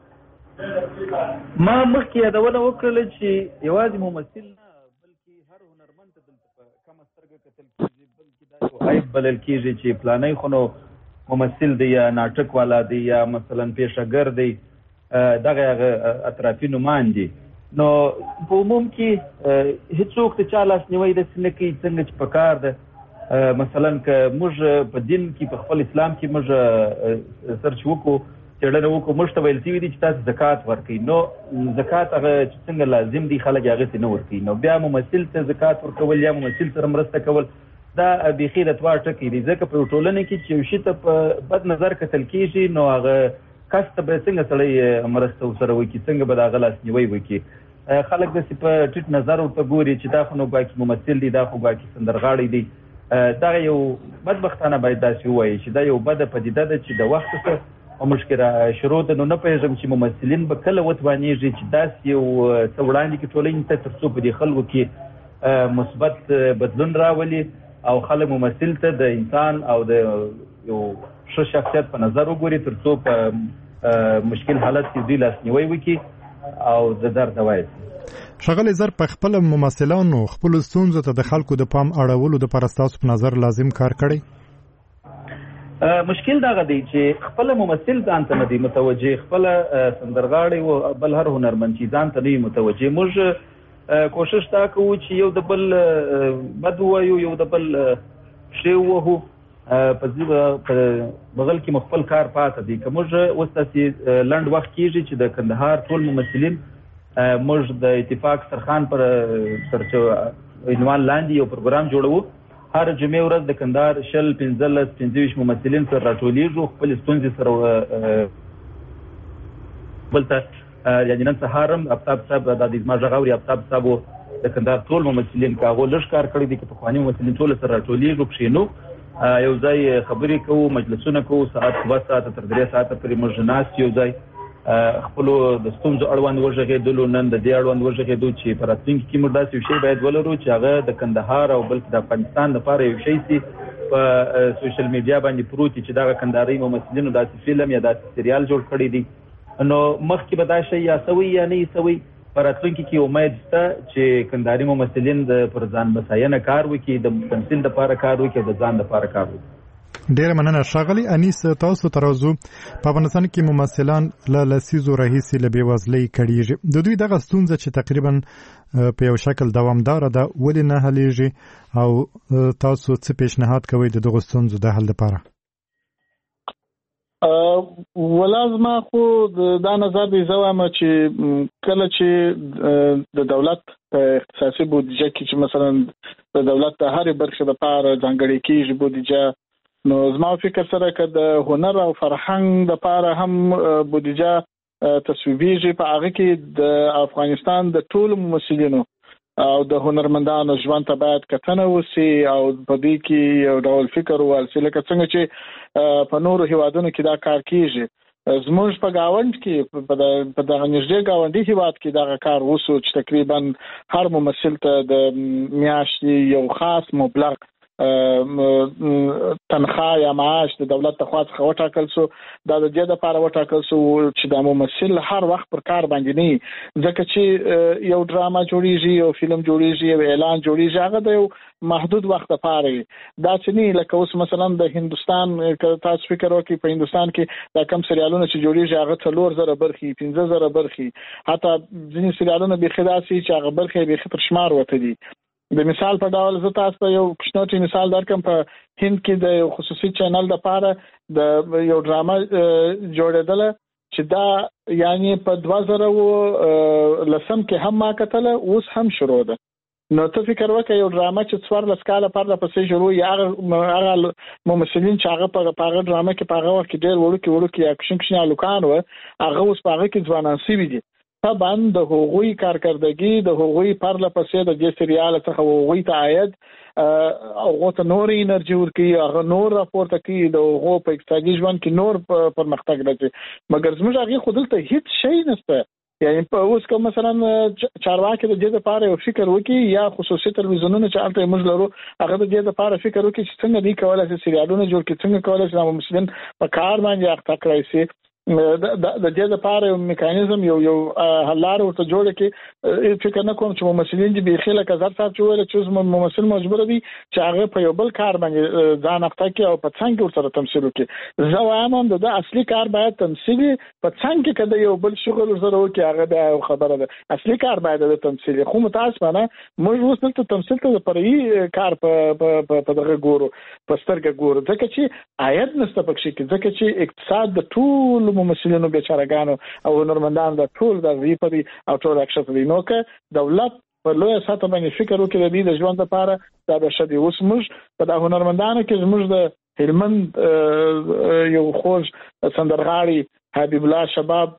ما مخکې یادونه وکړل چې یوازې ممثل نه بلکې هر هنرمند د کم سترګه کتل کېږي بلکې دا عیب بلل کېږي چې پلانای خو نو ممثل دی یا ناټک والا دی یا مثلا پیشګر دی دغه اطرافي نومان دي نو په عموم کې هیڅوک ته چا لاسنیوي د سنکي څنګه چې پکار ده مثلا که موږ په دین کې په خپل اسلام کې موږ سرچ وکړو چېرډنه وکړو موږ ته ویل شوي دي چې تاسو زکات ورکړئ نو زکات هغه څنګه لازم دي خلک هغه نه ورکړي نو بیا ممثل ته زکات ورکول یا ممثل سره مرسته کول دا بیخي د توار ټکی دی ځکه په ټولنه کې چې یو شي ته په بد نظر کتل کېږي نو هغه کس ته به څنګه سړی مرسته سره وکړي څنګه به د هغه لاسنیوی وکړي خلک داسې په ټیټ نظر ورته ګوري چې دا خو نو ګواکې ممثل دی دا خو ګواکې سندرغاړی دی دغه یو بدبختانه باید داسې ووایي چې دا یو بده پدیده ده چې د وخت څخه مشکله شروع ده نو نه پوهېږم چې ممثلین به کله وتوانېږي چې داسې یو څه وړاندې کړي ټولنې ته تر څو په دې خلکو کې مثبت بدلون راولي او خلک ممثل ته د انسان او د یو ښه شخصیت په نظر وګوري ترڅو په مشکل حالت کې دوی لاسنیوي وکړي او د درد دوا یې ښاغلی زر په خپله ممثلانو خپلو ستونزو ته د خلکو د پام اړولو دپاره ستاسو په نظر لازم کار کړی؟ مشکل دغه دی چې خپل ممثل ځان ته نه دی متوجه، خپل سندرغاړی او بل هر هنرمند چې ځان ته نه متوجه. موږ کوشش دا کوو چې یو د بل بد ووایو، یو د بل ښې ووهو، په بغل کې خپل کار پاته دی. که موږ اوس داسې لنډ وخت کېږي چې د کندهار ټول ممثلین موږ د اتفاق سرخان پر عنوان لاندې یو پروګرام جوړوو. هر جمعې ورځ د کندهار 15-15 ممثلین سره راټولیږو، خپل ستونزې سره بل ته یعنې نن سهار هم آفتاب صاحب د زما غږ اوري، آفتاب صاحب د کندهار ټول ممثلین که هغو لږ کار کړی دي، که پخواني ممثلین ټول سره راټولیږو، کښېنو، یو ځای خبرې کوو، مجلسونه کوو، ساعت 2 ساعته تر 3 ساعته پورې موږ ناست یو ځای خپلو د ستونزو اړوند وغږېدلو. نن د دې اړوند وغږېدو چې په راتلونکي کې موږ داسې یو شی باید ولرو چې هغه د کندهار او بلکې د افغانستان لپاره یو شی سي په سوشل میډیا باندې پروت چې دغه کندهاري ممثلینو داسې فلم یا داسې سریال جوړ کړی دی. نو مخکې به دا شی یا سوی یا نه سوی، په راتلونکي کې امید شته چې کندهاري ممثلین پر ځان بساینه کار وکړي، د تمثیل لپاره کار وکړي او د ځان لپاره کار وکړي. ډیره مننه ښاغلی انیس. تاسو ته راځو. په افغانستان کې ممثلان له لسیزو راهیسې له بېوزلۍ کړېږي. د دوی دغه ستونزه چې تقریبا په یو شکل دوامداره ده ولې نه حلیږي او تاسو څه پیشنهاد کوئ د دغو ستونزو د حل لپاره؟ ولا زما خو دا نظر دی، زه وایم چې کله چې د دولت په اختصاصي بودیجه کې چې مثلا د دولت د هرې برخې لپاره ځانګړې کېږي بودیجه، نو زما فکر سره که د هنر او فرهنګ لپاره هم بودیجه تصویبیږي، په هغه کې د افغانستان د ټولو ممثلینو او د هنرمندانو ژوند ته باید کتنه وسي او په دې کې یو ډول فکر ووالسي، لکه څنګه چې په نورو هیوادونو کې دا کار کېږي. زموږ په ګاونډ کې په دغه نږدې ګاونډي هیواد کې دغه کار وسو چې تقریبا هر ممثل ته د میاشتې یو خاص مبلغ تنخواه یا معاش د دولت لخوا څخه وټاکل سو. دا د دې لپاره وټاکل سو چې د ممثل هر وخت پر کار باندې نه، ځکه چې یو ډراما جوړیږي، یو فلم جوړیږي، یو اعلان جوړیږي، هغه د یو محدود وخت لپاره دا چې نه لکه اوس مثلا د هندستان که تاسو فکر وکړئ، په هندستان کې دا کم سریالونه چې جوړیږي هغه 4000 برخې 15000 برخې، حتی ځینې سریالونه بېخي داسې چې هغه برخې بېخي تر شمار وته دي. د مثال په ډول زه تاسو ته یو کوچنی مثال درکم. په هند کې د یو خصوصي چینل لپاره د یو ډراما جوړېدله چې دا یعنی په 2010 کې هم ما کتله، اوس هم شروع ده. نو ته فکر وکړه یو ډراما چې 14 کاله پرله پسې شروع یا هغه ممثلین چې هغه په هغه ډراما کې په هغه وخت کې ډېر وړوکي یا کښین الوکان و، هغه اوس په هغه کې ځوانان سوي دي. طبعا د هغوی کارکردګي د هغوی پرله پسې د دې سریال څخه هغوی ته عاید او ته نور انرژي ورکوي، هغه نور راپورته کوي، د هغو په اقتصادي ژوند کې نور پرمختګ راځي. مګر زموږ هغې خو دلته هیڅ شی نشته. یعنی په اوس که مثلا چارواکي د دې لپاره یو فکر وکړي یا خصوصي تلویزیونونه چې هلته موږ لرو هغه د دې لپاره فکر وکړي چې څنګه دوی کولی شي سریالونه جوړ کړي، څنګه کولی شي ممثلین په کار باندې اخته کړی شي، د دې لپاره یو میکانیزم یو حل لاره ورته جوړه کړي. فکر نه کوم چې ممثلین دې بېخي لکه زر صاحب چې ویل چې ممثل مجبور دي چې هغه په یو بل کار باندې ځان اخته کړي او په څنګ کې ورسره تمثیل وکړي. زه وایم د اصلي کار باید تمثیلي په څنګ کې کده یو بل شغل ورسره وکړي، هغه د خبره ده. اصلي کار باید د تمثیلي، خو متاسفانه موږ اوس دلته تمثیل ته د فرعي کار په دغه ګورو، په سترګه ګورو، ځکه چې عاید نشته پکې کې، ځکه چې اقتصاد د ټول ممثلینو بیچارهګانو او هنرمندانو د ټول د ریپري او ټول اکشن دی. نو که دولت په لویه سطح باندې فکر وکړي د دې د ژوند لپاره دا به ښه دي. اوس موږ په د هنرمندانو کې زموږ د هلمند یو خوږ سندرغاړي حبیب الله شباب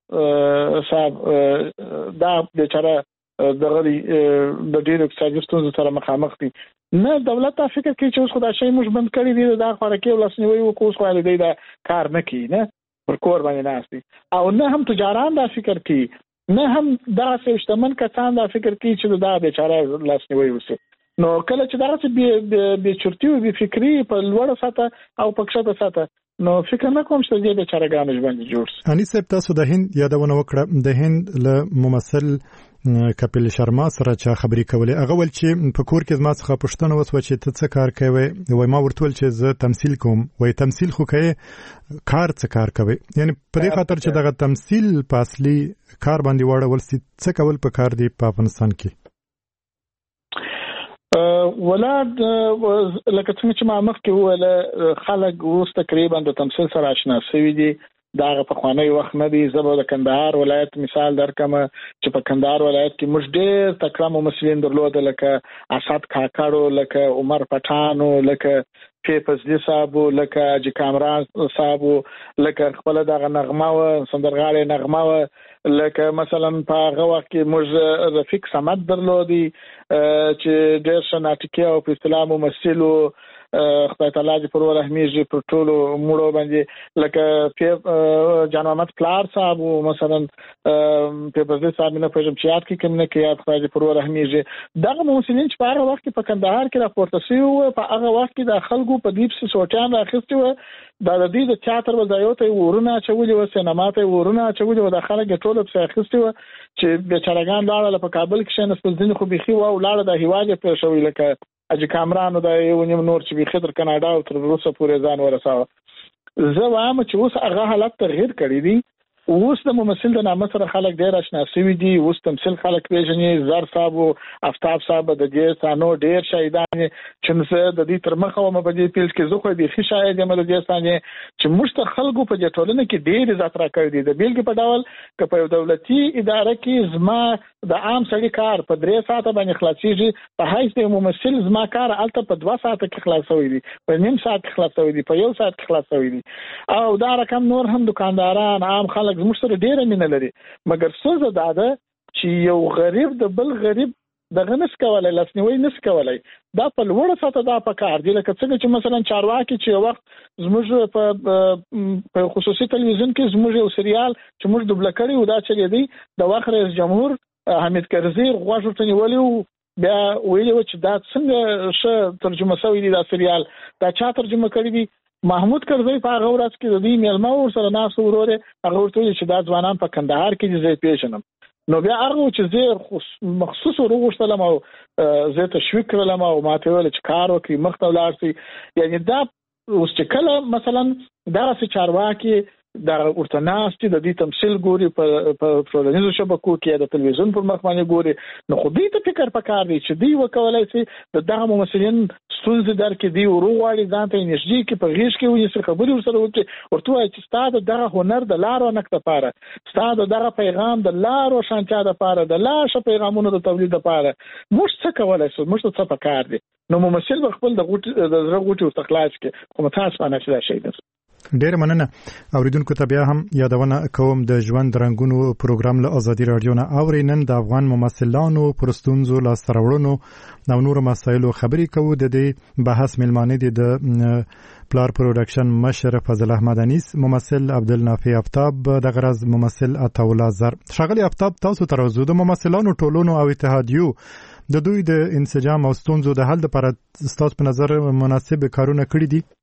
صاحب دا بیچاره دغه د ډېرو اقتصادي ستونزو سره مخامخ دي. نه دولت دا فکر کوي چې اوس خو دا شی موږ بند کړی دی، دا خوراکي او لاسنیوي وکړو، اوس خو دی دا کار نه کوي، نه پر کور باندې ناست دي. او نه هم تجاران دا فکر کوي، نه هم دغسې شتمن کسان دا فکر کوي چې دا بیچاره لاسنیوي وشي. نو کله چې دا څه به چرتي او به فکری په لوړه ساته او پکښه ساته نو فکر نه کوم چې دې چارګان ژوند جوړ شي. انیس صاحب تاسو د هند یادونه وکړه د هند له ممثل کپیل شرما سره چا خبرې کولې هغه ول چې په کور کې زما څخه پوښتنه وسوه چې ته څه کار کوې وای ما ورته ویل چې زه تمثيل کوم وای تمثيل خو کوي کار څه کار کوي یعنی په دې خاطر چې دغه تمثيل په اصلي کار باندې واړول سي څه کول په کار دی په افغانستان کې ولاد لکه څنګه چې ما مخکې وویل خلک اوس تقریبا د تمثيل سره آشنا شوي دي دا په خوانی وخت نه دی زبر د کندهار ولایت مثال درکمه چې په کندهار ولایت کې موږ ډېر تکړه ممثلین درلودل لکه اسد کاکړو لکه عمر پټانو لکه فیفزلی صاحب لکه جی کامران صاحب لکه خپل دغه نغمه و سندرغاړي نغمه و لکه مثلا په هغه وخت کې موږ رفیق صمد درلودي چې ډېر شناټکی او په اسلام ممثلو خدای تعالی دې پر ورحمیږي پر ټولو موړو باندې لکه جان محمد پلار صاحب مثلا په بزنس صاحب نه پېژم چې یاد کې کوم نه کې یاد خدای دې پر ورحمیږي دغه ممثلین چې په هغه وخت کې په کندهار کې راپورته شوي وو په هغه وخت کې د خلکو په دیپ سي سوچان راخستي وو د دې د تیاتر وځایو ته ورونه چولې و سینما ته ورونه چولې و د خلک ټول په اخستي وو چې بیچارهګان لاړه په کابل کې شنه سپلځنی خو بيخي و لاړه د هیواله په شوې لکه اجي کامرانو د یو نیم نور چې به خطر کاناډا او تر روسه پورې ځان ورساوه زه وایم چې اوس هغه حالت تغییر کړی دی اوس د ممثل د نامه سره خلک ډېر آشنا شوي دي اوس تمثيل خلک پیژني زر صاحب او افتاب صاحب د دې ثانو ډېر شاهدان چې د دې تر مخه و مبدي پیل کې زه خو به خي شاهد یم د دې ثاني چې مشت خلکو په ټولنه کې ډېر عزت راکړي دي د بیلګې په ډول ک په دولتي اداره کې زما د عام سړي کار په 3 ساعته باندې خلاصيږي په هیڅ د ممثل زما کار الته په 2 ساعته کې خلاصوي دي په نیم ساعت کې خلاصوي دي په 1 ساعت کې خلاصوي دي او دا رقم نور هم دکانداران عام خلک زموږ سره ډېر مینه لري مګر څه زده چې یو غریب د بل غریب دغه نس کولای لاسنیوي نس کولای دا په لوړه سطح دا په کار دی لکه څنګه چې مثلا چارواکي چې وخت زموږ په خصوصي تلویزیون کې زموږ یو سریال چې موږ دوبله کړی و دا چې دی د وخت رئیس جمهور حمید کرزي غوښتل ته نیولیو بیا ویلو چې دا څنګه ش ترجمه شوی دی دا سریال دا چا ترجمه کړی دی محمود کرزی په هغه ورځ کې د دې میلمه ور سره ناس وروره هغه ورته چې دا ځوانان په کندهار کې دي پیژنم نو بیا هغه چې زه مخصوص وروغشتلم او زه تشویق کړم او ماته ویل چې کار وکړي مخته ولاړ شي یعنی دا اوس چې کله مثلا دا څه چارواکي دا ورته ناستي د دې تمثيل ګوري په ټولنیزو شبکو کې د تلویزیون پر مخ باندې ګوري نو خو دې ته فکر پکار دی چې دی وکولای شي دغه ممثلین ستونزې درکې دی وروغواړي ځان ته انرژي کې په غیش کې ونی سره خبرې ورسره وکړي ورته وایي چې ستاسو دغه هنر د لارو نکته پاره ستاسو دغه پیغام د لارو شانتیا د پاره د لاشه پیغامونو د تولید لپاره موږ څه کولای شو موږ څه پکار دی نو ممثل خپل د زړه غوټي استخلاص کې کوم تاسو باندې څه شي ده ډیر مننه اوریدونکو ته بیا هم یادونه کوم د ژوند رنگونو پروګرام له ازادي رادیو نه اورینن د افغان ممثلانو پرستونزو لا سرورونو نو نور مسایلو خبرې کوو د دې بحث ملمانه دي د پلار پروډکشن مشر فضل احمد انیس ممثل عبدالنافع افتاب د غرض ممثل عطاولا زر شغلی افتاب تاسو ترازو د ممثلانو ټولونو او اتحادیو د دوی د انسجام او ستونزو د حل لپاره ستاسو په نظر مناسب کارونه کړی دي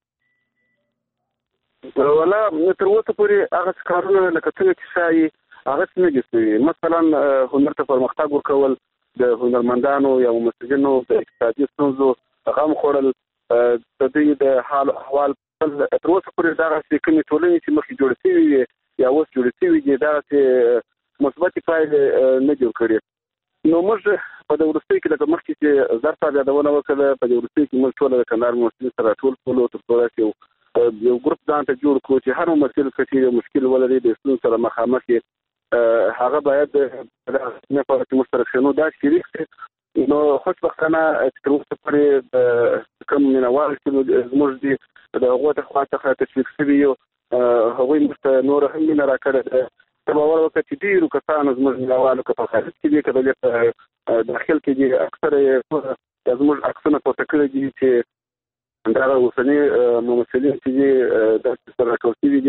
ولا تر اوسه پورې هغه کارونه لکه څنګه چې شایي هغه څنګه دي مثلا هنر ته پرمختګ ورکول د هنرمندانو یا ممثلینو د اقتصادي ستونزو غم خورل د دې د حال احوال تر اوسه پورې دا چې کومې ټولنې چې مخکې جوړې شوي یا اوس جوړې شوي دي دا چې مثبت پایلې نه جوړ کړي نو موږ په د ورستۍ کې لکه مخکې چې زر صاحب یادونه وکړه په د ورستۍ کې موږ ټول د کندهار ممثلین سره ټول تر څو چې یو ګروپ ځان ته جوړ کړو چې هر ممثل چې مشکل ولري د ستونزو سره مخامخ هغه باید نه پاتې مشترک شنو دا شریک شي نو خوشبختانه تر اوسه پورې کوم منوال چې زموږ دي د هغو ته خواته تشویق شوي یو هغوی موږ نور هم نه راکړی ته باور وکړه چې ډېرو کسانو زموږ منوالو که په خارج کې دي که د داخل کې دي اکثره یې زموږ عکسونه پورته کړي دي چې دا اوسنی ممثلین چې د سره راټول شوي دي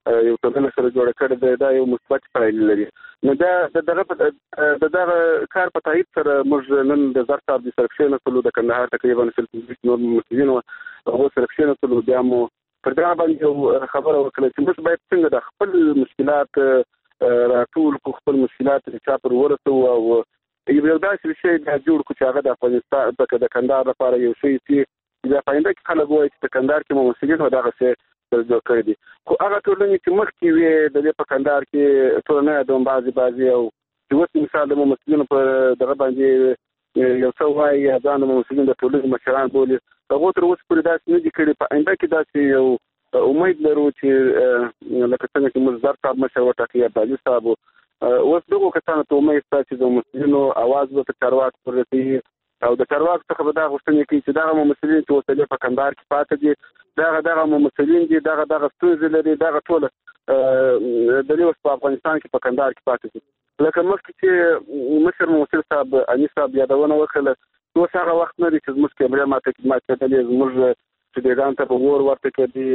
یو ټولنه سره جوړ کړی دی دا یو مثبت پایلې لري. نو دا دغه کار په تایید سره موږ نن د زر صاحب د سرکشن کولو د کندهار تقریبا نور مسلمانین او سرکشن کولو بیا مو پر دا باندې خبره وکړه چې موږ باید څنګه د خپل مشکلات راټول کو، خپل مشکلات چې پر ورته او یو داسې شی دا جوړ کو چې هغه د افغانستان د کندهار لپاره یو شی چې دا پاینده کې خلک وایي چې د کندهار کې مسلمانین و دغه څه جوړ کړی دي. خو هغه ټولنې چې مخکې وي د دې په کندهار کې ټولنه د بعضي او چې اوس مثال د مسلمانینو په دغه باندې یو څه وایي ځان د مسلمانینو د ټولنې مشران بولي، هغه تر اوسه پورې داسې نه دي کړي. په آینده کې داسې یو امید لرو چې لکه څنګه چې موږ زر صاحب مشر وټاکي عبدالعزیز صاحب اوس دغو کسانو ته امید شته چې د مسلمانینو اواز به تر چارواکو پورې رسېږي او د چارواکو څخه به دا غوښتنې کوي چې دغه مسلمانین چې اوس په کندهار کې پاتې دي دغه مسلمانین دي دغه ستونزې لري دغه ټوله د دې اوس په افغانستان کې په کندهار کې پاتې دي. لکه مخکې چې مشر موثر صاحب انیس صاحب یادونه وکړه اوس هغه وخت نه دی چې زموږ کیمرې ماته کېدلې زموږ سټوډنټان ته په ور ورته کېدي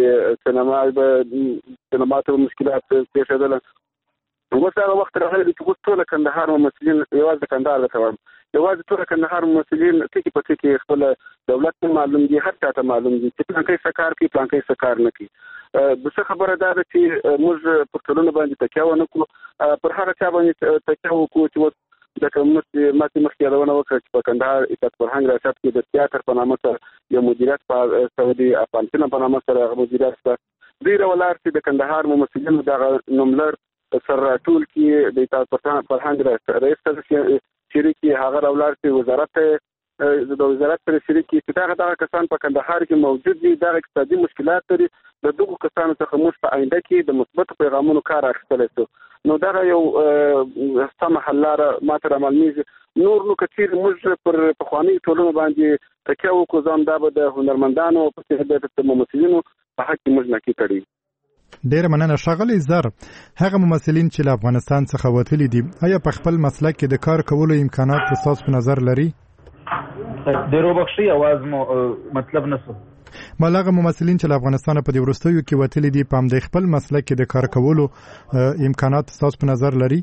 سینما ته مشکلات پیښېدل. اوس هغه وخت راغلی چې اوس ټول کندهار مسلمانین یوازې کندهار ته وایي یوازې ټول کندهار مسلمانین ټکي په ټکي خپل دولت معلوم دي، هر چاته معلوم دي چې پلان کې سکار کوي پلان کې سکار نه کوي. د څه خبره ده چې موږ په ټولنه باندې تکیه ونه کړو، پر هغه چا باندې تکیه وکړو چې د مخکې یادونه وکړه چې په کندهار اتحاد فرهنګ ریاست کې د تیاتر په نامه سره یو مدیریت په سعودي افغانستان په نامه سره مدیریت شته. دوی راولار چې د کندهار مسلمانینو دغه نوملر سره ټول کې د اتحاد فرهنګ رئیس شریکي هغه راولار چې وزارت سره شریکي چې دغه کسان په کندهار کې موجود دي دغه اقتصادي مشکلات لري د دغو کسانو څخه موږ په آینده کې د مثبت پیغامونو کار اخیستلی شو. نو دغه یو سمه حل لاره ماته رامعلومېږي. نور نو که چیرې موږ پر پخواني ټولنو باندې تکیه وکړو ځان دا به د هنرمندانو په څېر د ممثلینو په حق کې موږ نکي کړي. ډېر مننه ښاغلی زر. هغه ممثلین چې له افغانستان څخه وتلي دي آیا په خپل مسلک کې د کار کولو امکانات ستاسو په نظر لري؟ ډېر وبخښئ اواز مو مطلب نسو. هغه ممثلین چې له افغانستان په دې وروستیو کې وتلي دي په همدې خپل مسلک کې د کار کولو امکانات ستاسو په نظر لري؟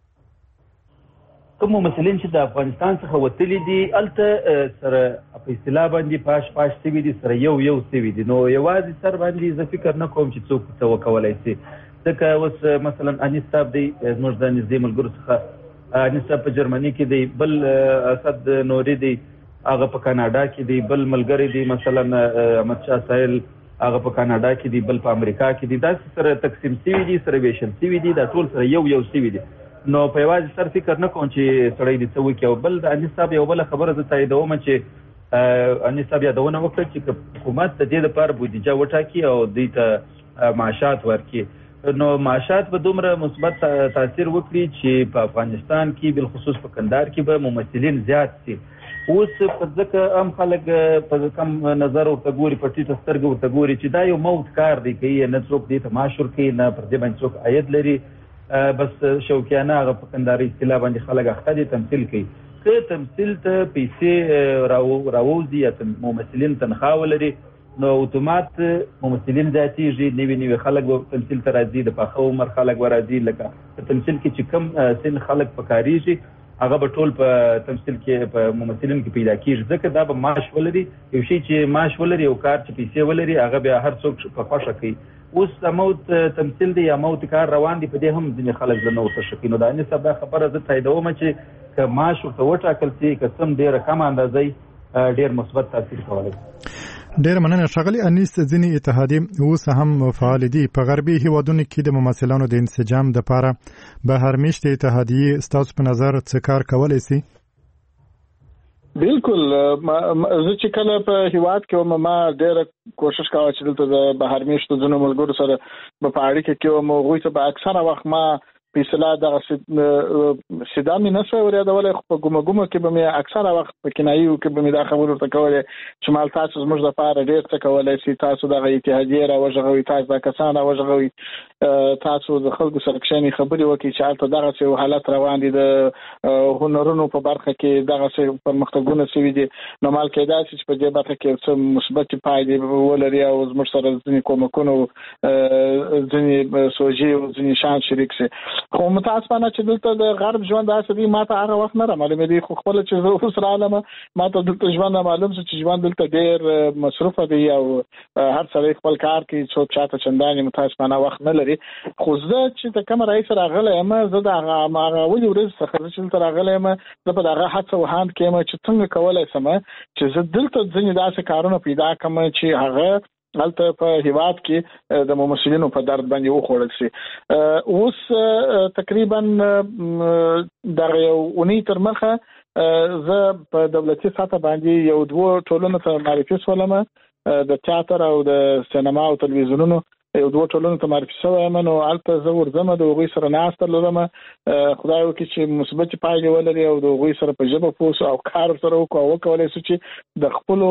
کوم ممثلین چې د افغانستان څخه وتلي دي الته سره په اصطلاح باندې پاش سوي دي سره یو سوي دي. نو یوازې سر باندې زه فکر نه کوم چې څوک څه وکولای شي. ځکه اوس مثلا انیس صاحب دی زموږ د نږدې ملګرو څخه انیس صاحب په جرمني کې دی، بل اسد نوري دی هغه په کاناډا کې دی، بل ملګری دی مثلا احمد شاه سایل هغه په کاناډا کې دی، بل په امریکا کې دی. دا سره تقسیم سوي دي سره ویشل سوي دي، دا ټول سره یو سوي دي. نو په یوازې سر فکر نه کوم چې سړی دې څه وکړي. او بل د انیس صاحب یو بله خبره زه تاییدوم چې انیس صاحب یادونه وکړه چې حکومت د دې لپاره بودیجه وټاکي او دوی ته معاشات ورکړي نو معاشات به دومره مثبت تاثیر وکړي چې په افغانستان کې بالخصوص په کندهار کې به ممثلین زیات شي. اوس په ځکه هم خلک په کم نظر ورته ګوري، په ټیټه سترګه ورته ګوري چې دا یو موت کار دی، کوي نه څوک دې ته معاش ورکوي نه پر دې باندې څوک عاید لري. بس شوقیانه هغه په کندهاري اصطلاح باندې خلک اخته دي تمثیل کوي. که تمثیل ته پیسې راووځي یا ممثلین تنخواه ولري نو اتومات ممثلین زیاتېږي، نوي خلک به تمثیل ته راځي، د پاخه عمر خلک به راځي. لکه په تمثیل کې چې کم سن خلک پکارېږي هغه به ټول په تمثیل کې په ممثلین کې پیدا کېږي. ځکه دا به معاش ولري، یو شی چې معاش ولري او کار چې پیسې ولري هغه بیا هر څوک په خوښه کوي. اوس د موت تمثیل دی یا موت کار روان دی، په دې هم ځینې خلک زه نه ورته ښه کوي. نو د انیس صاحب دا خبره زه تاییدوم چې که معاش ورته وټاکل شي که څه ډېره کمه اندازه ډېر مثبت تاثیر کولی. ډېر مننه ښاغلی انیس. ځینې اتحادیې اوس هم فعال دي. په غربي هیوادونو کې د ممثلانو د انسجام دپاره بهرمیشتې اتحادیې ستاسو په نظر څه کار کولی شي؟ بالکل. زه چې کله په هیواد کې وم ما ډېره کوشش کاوه چې دلته د بهرمیشتو ځینو ملګرو سره په اړیکه کې وم. هغوی ته به اکثره وخت ما په اصطلاح د سیدامي نشو ورېدول په ګومګومه کې به مې اکثره وخت په کنایو کې به مې دا خبرو ته کولې چې مال تاسو زموږ د پاره ډېر څه کولای شي تاسو د اتحادیه را وژغوي تاسو د کسانه وژغوي تاسو د خلکو سره کښینی خبرې وکړي چې حالت دغه څه حالت روان دي د هنرونو په برخه کې دغه څه پرمختګونه شوي دي نو مال کېدای شي چې په دې برخه کې څه مثبت پایلې ولري او زموږ سره ځینې کومکونه ځینې سوژې او ځینې شان شریک شي خو متاسفانه چې دلته د غرب ژوند داسې ماته هغه وخت نه معلومه دي خو خپل چې زه اوس راغلم ماته دلته ژوند معلوم شو چې ژوند دلته ډېر مصروف دی او هر څه خپل کار کې څو چاته چندانې متاسفانه وخت نه لري خو زه چې د کوم رئیس راغلی یم زه د هغه ولې ورځ څخه چې دلته راغلی یم زه په دغه هڅه وهاند کې چې څنګه کولای شم چې زه دلته ځینې داسې کارونه پیدا کړم چې هغه هلته په هیواد کې د ممثلینو په درد باندې وخوړل شي اوس تقریبا دغه یو اونۍ تر مخه زه په دولتي سطح باندې یو دوه ټولنو ته معرفي شولم د تیاتر او د سینما او تلویزیونونو یو دوه ټولنو ته معرفي شوم نو هلته زه ورځم د هغوی سره ناسته لرم خدای وکړي چې مثبت پایلې ولري او د هغوی سره په ژبه پوه شو او کار سره وکولای شو چې د خپلو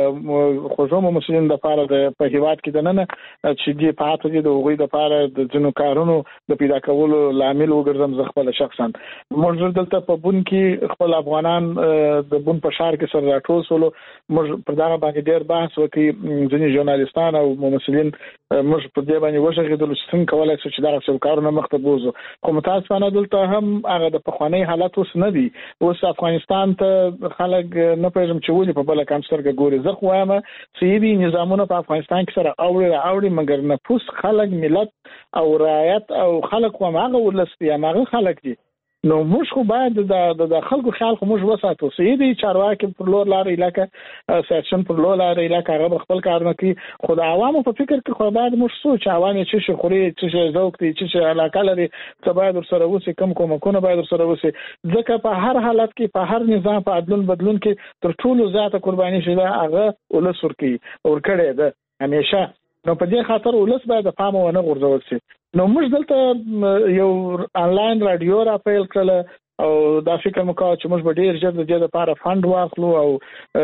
خوږو ممثلینو لپاره په هیواد کې دننه چې دې پاتې دي د هغوی لپاره د ځینو کارونو د پیدا کولو لامل وګرځم زه خپل شخصا موږ دلته په بون کې خپل افغانان د بون په ښار کې سره راټول شولو موږ پر دغه باندې ډېر بحث وکړي ځینې ژورنالیستان او ممثلین موږ په دې باندې وشغېدل چې څنګه کولای شو چې دغه کارونه مخته بوزو خو متاسفانه دلته هم هغه د پخوانی حالت اوس نه دی اوس افغانستان ته خلک نه پېژنم چې ولې په بل کم سترګه ګوري زه خو وایم سیدي نظامونه په افغانستان کې سره اوړي مګر نفوس خلک ملت او رعایت او خلک خو هغه ولستي هغه خلک دي نو موږ خو باید د خلکو خیال خو موږ وساتو سیدي چارواکي پر لور لار علاقه سیکشن پر لور لار علاقه هغه خپل کارونه کوي خو د عوامو په فکر کې خو باید موږ سوچ عوام چې شي خوري چې ذوق دي چې علاقه لري څه باید سره وسی کم کومکونه باید سره وسی ځکه په هر حالت کې په هر نظام په عدل بدلون کې تر ټولو زیاته قرباني شي هغه ولس ورکړي ده همیشه نو په دې خاطر ولس باید د پام ونه غورځول شي نو موږ دلته یو انلاین رادیو را پیل کړل او دا فکر مو کاوه چې موږ به ډېر ژر د دې لپاره فند واخلو او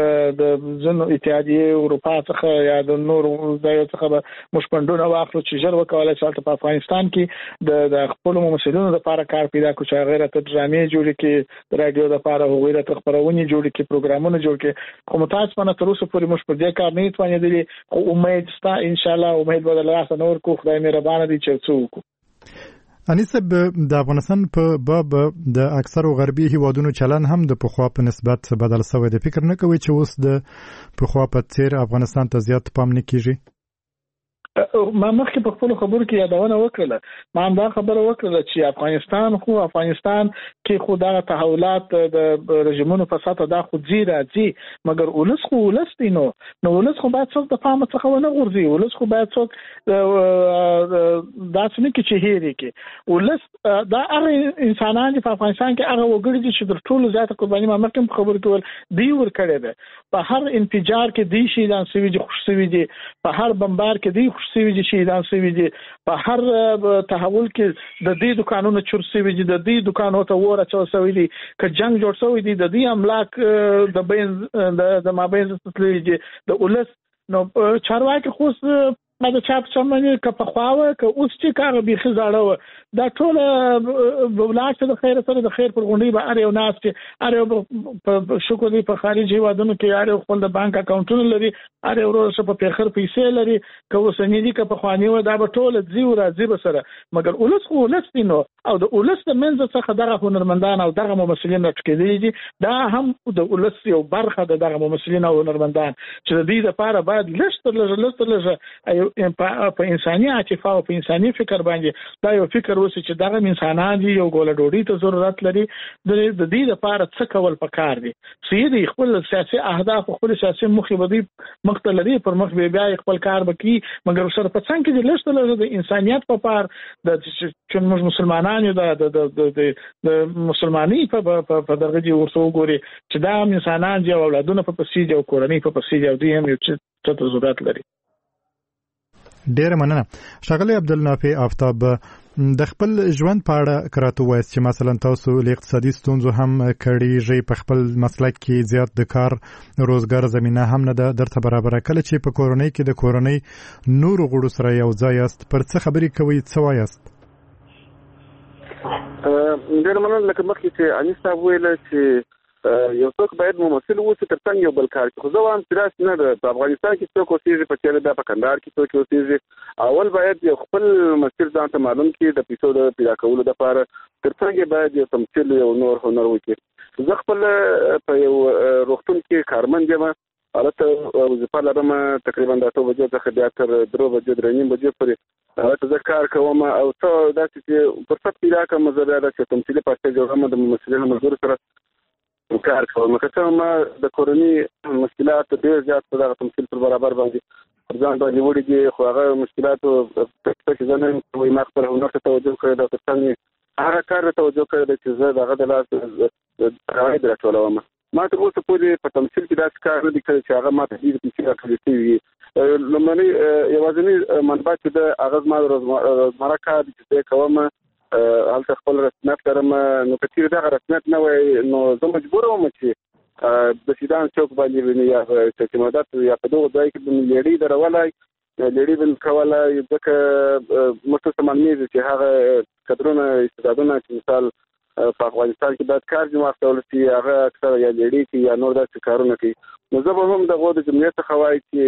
د ځینو اتحادیې اروپا څخه یا د نورو ځایو څخه به موږ فندونه واخلو چې ژر وکولای شو هلته په افغانستان کې د خپلو ممثلینو لپاره کار پیدا کړو چې هغوی راته ډرامې جوړې کړي د راډیو لپاره هغوی راته خپرونې جوړې کړي پروګرامونه جوړ کړي خو متاسفانه تر اوسه پورې موږ پر دې کار نه توانېدلي خو امید شته انشاءالله امید به د لاسه نه ورکړو خدای مهربانه دی چې څه وکړو انیسب د افغانستان په باب د اکثرو غربي هیوادونو چلن هم د پخوا په نسبت بدل شوی دی فکر نه کوي چې اوس د پخوا په څیر افغانستان ته زیات پام نه کیږي ما مخکې په خپل خبرو کې یادونه وکړه ما هم دا خبره وکړه چې افغانستان کې خو دا تحولات د رژیمونو په ساته دا خو راځي مګر ولس دی نو ولس خو باید څوک د پام څخه ونه غورځي ولس خو باید څوک دا څنګه چې هېري کې ولس دا هغه انسانان چې په افغانستان کې هغه وګړي دي چې د ټولو زیاته قرباني ما مخکې په خبرو کې دی ورکړي ده په هر انفجار کې دی شهیدان شوي دي خوش شوي دي په هر بمبار کې دی سوي دي شهیدان سوي دي په هر تحول کې د دې دکانونو چور سوي دي د دې دکانونو ته وره چو سوي دي که جنگ جوړ سوي دي د دې املاک د بین د مابین تسلی دي د ولس نو چارواکي خو ما د چاپ څمنې که په خواوه که اوس چې کار به خزاړه دا ټول بولاک د خیر سره د خیر پر غونډي به اړ یو ناس چې اړ په شکر دی په خارجي هیوادونو کې اړ خپل د بانک اکاونټونه لري اړ ورسره په پیخر پیسې لري که وسنی دي که په خواني و دا به ټول ځي او راځي به سره مګر ولس دی نو او د ولس د منځ څخه دغه هنرمندان او دغه ممثلین راټکېدلي دي دا هم د ولس یو برخه د دغه ممثلین او هنرمندان چې د دې لپاره باید لږ په انساني عاطفه او په انساني فکر باندې دا یو فکر وسی چې دغه انسانان دي یو ګوله ډوډۍ ته ضرورت لري د دې لپاره څه کول پکار دي سیدي خپل سیاسي اهداف خپل سیاسي مخبدي مختلفي پر مخ بیا خپل کار وکي مګر سره په څنګه کې لږ د انسانيت په پار د چې موږ مسلمانان یو د مسلمانۍ په دغه دي ورته وګوري چې دا انسانان دي اولادونه په پسې دي او کورنۍ په پسې دي او دوی هم یو څه ضرورت لري ډیر مننه ښاغلی عبدالنافع آفتاب د خپل ژوند په اړه کراته وایي چې مثلا تاسو له اقتصادي ستونزو هم کړي په خپل مسلک کې زیات د کار روزګار زمينه هم نه درته برابر کله چې په کورنۍ کې د کورنۍ نور غړو سره یو ځای است پر څه خبرې کوي څه وایست ډېر مننه لکه مخکې چې انیس صاحب ویل چې یو څوک باید ممثل ووسي ترڅنګ یو بل کار کوي خو زه وایم چې داسې نه ده په افغانستان کې څوک اوسېږي په څېر ده په کندهار کې څوک اوسېږي اول باید یو خپل مسیر ځان ته معلوم کړي د پیسو د پیدا کولو لپاره ترڅنګ باید یو تمثیل یو نور هنر وکړي زه خپل په یو روغتون کې کارمند یم حالت وظیفه لرم تقریبا د 8 بجو څخه بیا تر 3 بجو 3 بجو پورې زه کار کوم او څو داسې چې فرصت پیدا کوم زه بیا د تمثیلي پاتې جوړم د مسلمانانو مزدور سره کار کوم که ما د کورنۍ مشکلات ډېر زیات په دغه تمثیل پر برابر باندې ځان باندې وړي دي خو هغه مشکلات چې زه نه کوم ما خپل هنر ته توجه کړی دا ترڅنګ هغه کار ته توجه کړی چې زه دغه د لاس راوړې درټولوم ما ته اوس پورې په تمثیل کې داسې کار نه دی کړی چې هغه ما ته ډېر پیسې راکړې وي لومړنی یوازینی منبع چې د هغه ما روزمره کار چې کوم هلته خپل رسمیت لرم نو که چېرې دغه رسمیت نه وای نو زه مجبور وم چې د سیدان چوک باندې یا اعتمادات یا په دغه ځای کې د لیډۍ درولای لیډۍ بند کولای ځکه موږ ته معلومېږي چې هغه قدرونه استعدادونه چې مثال په افغانستان کې باید کار جمع کول شي هغه اکثر یا لیډۍ کې یا نور داسې کارونه کوي نو زه به هم دغه د جمعیت څخه وایي چې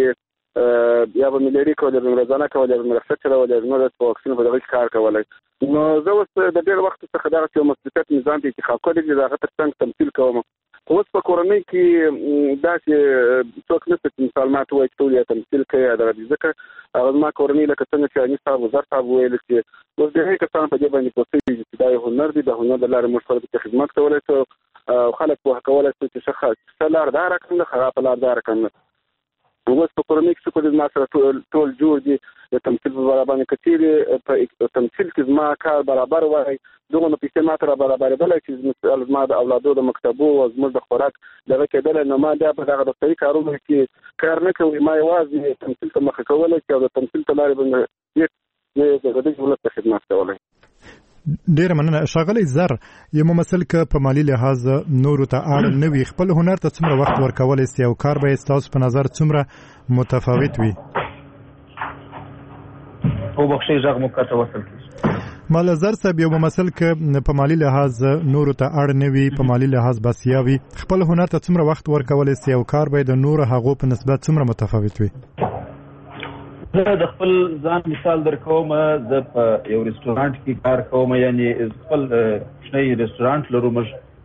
یا به مې لیډۍ کولی به مې روزانه کولی به مې رخصت چلولی نور داسې په واکسینو په دغه کې کار کولی نو زه اوس د ډېر وخت څخه دغسې یو مصروفیت نظام ته انتخاب کړی چې د هغه تر څنګ تمثیل کوم خو اوس په کورنۍ کې داسې څوک نشته چې مثال ما ته وایي چې ټول یا تمثیل کوي یا دغه دي ځکه هغه زما کورنۍ لکه څنګه چې انیس صاحب وزیر صاحب ویل چې اوس ډېری کسان په دې باندې پوه شوي چې دا یو هنر دی د هنر د لارې موږ خلکو ته خدمت کولی شو او خلک پوه کولی شو چې ښه لار دا رقم ده خرابه لار دا رقم ده اوس په کورنۍ کې څوک زما سره ټول جوړ دي د تمثیل په برابر باندې که چېرې په تمثیل کې زما کار برابر وای دغه پیسې ما ته برابرېدلی چې زما د اولادو د مکتبو او زموږ د خوراک دغه کېدلی نو ما بیا په دغه روغتیایي کارونو کې کار نه کوي ما یوازې تمثیل ته مخه کولی چې او د تمثیل په لارې باندې د غدۍ دولت ته خدمت کولی ډیر مننه ښاغلی زر یو ممثل که په مالی لحاظ نورو ته اړ نه وي خپل هنر ته څومره وخت ورکولی سي او کار به یې ستاسو په نظر څومره متفاوت وي وبخښئ غږ مو کاته وصل کېږي مالا زر صاحب یو ممثل که په مالی لحاظ نورو ته اړ نه وي په مالی لحاظ بسیا وي خپل هنر ته څومره وخت ورکولی سي او کار به یې د نورو هغو په نسبت څومره متفاوت وي زه د خپل ځان مثال درکوم زه په یو رستورانټ کې کار کوم یعنی خپل شنی رستورانټ لرو موږ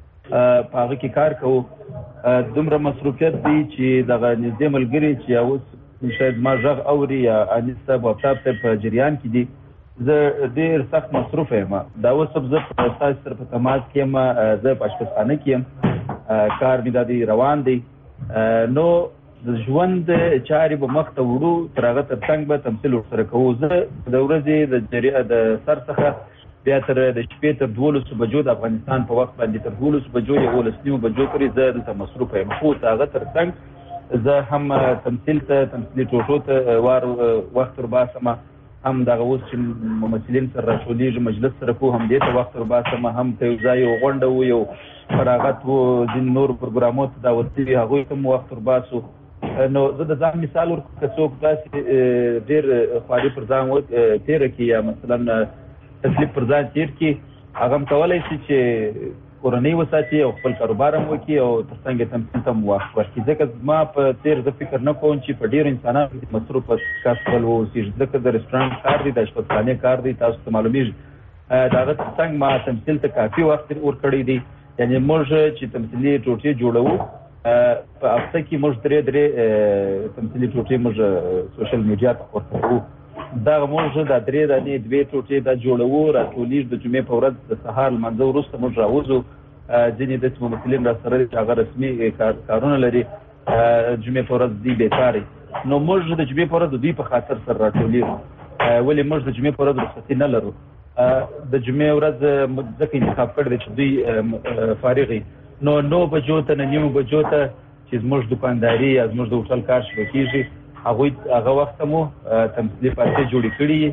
په هغه کې کار کوو دومره مصروفیت دی چې دغه نږدې ملګري چې اوس شاید ما غږ اوري یا انیس صاحب او تاب صاحب په جریان کې دي زه ډېر سخت مصروف یم دا اوس زه ستاسو سره په تماس کې یم زه په اشپزخانه کې یم کار مې دا دی روان دی نو د ژوند چارې به مخ ته وړو تر هغه تر څنګ به تمثیل ورسره کوو زه د ورځې د سر څخه بیا تر د شپې تر 12 بجو د افغانستان په وخت باندې تر 12 بجو یا 12 بجو پورې زه دلته مصروف یم خو هغه تر څنګ زه هم تمثیل ته تمثیلي ټوټو ته وخت ورباسم هم دغه اوس چې ممثلین سره راټولېږي مجلس سره کوو هم دې ته وخت ورباسم هم ته یو ځای یو غونډه و یو فراغت و ځینې نور پروګرامونو ته دعوت شوي هغوی ته مو وخت ورباسو نو زه د ځان مثال ورکړم که څوک داسې ډېر خواري پر ځان تېره کړي یا مثلا تکلیف پر ځان تېر کړي هغه هم کولی شي چې کورنۍ وساتي او خپل کاروبار هم وکړي او تر څنګ یې تمثیل ته هم وخت ورکړي ځکه زما په څېر زه فکر نه کوم چې په ډېرو انسانانو کې مصروف کس خپل واوسېږي ځکه د رسټورانټ کار دی د اشپزخانې کار دی تاسو ته معلومېږي د هغه تر څنګ ما تمثیل ته کافي وخت ورکړی دی یعنې موږ چې تمثیلي ټوټې جوړوو په هفته کې موږ درې تمثیلي ټوټې موږ سوشل میډیا ته خپاره کوو دغه موږ دا درې دانې دوې ټوټې دا جوړوو راټولېږي د جمعې په ورځ د سهار لمانځه وروسته موږ راوځو ځینې داسې ممثلین راسره دي چې هغه رسمي کارونه لري جمعې په ورځ دوی بېکاره نو موږ د جمعې په ورځ د دوی په خاطر سره راټولېږو ولې موږ د جمعې په ورځ رخصتي نه لرو د جمعې ورځ ځکه انتخاب کړی دی چې دوی فارغ وي نو 9 بجو ته 9 بجو ته چې زموږ دکانداري یا زموږ د هوټل کار شروع کېږي هغه وخت مو تمثیلي پارټۍ جوړې کړي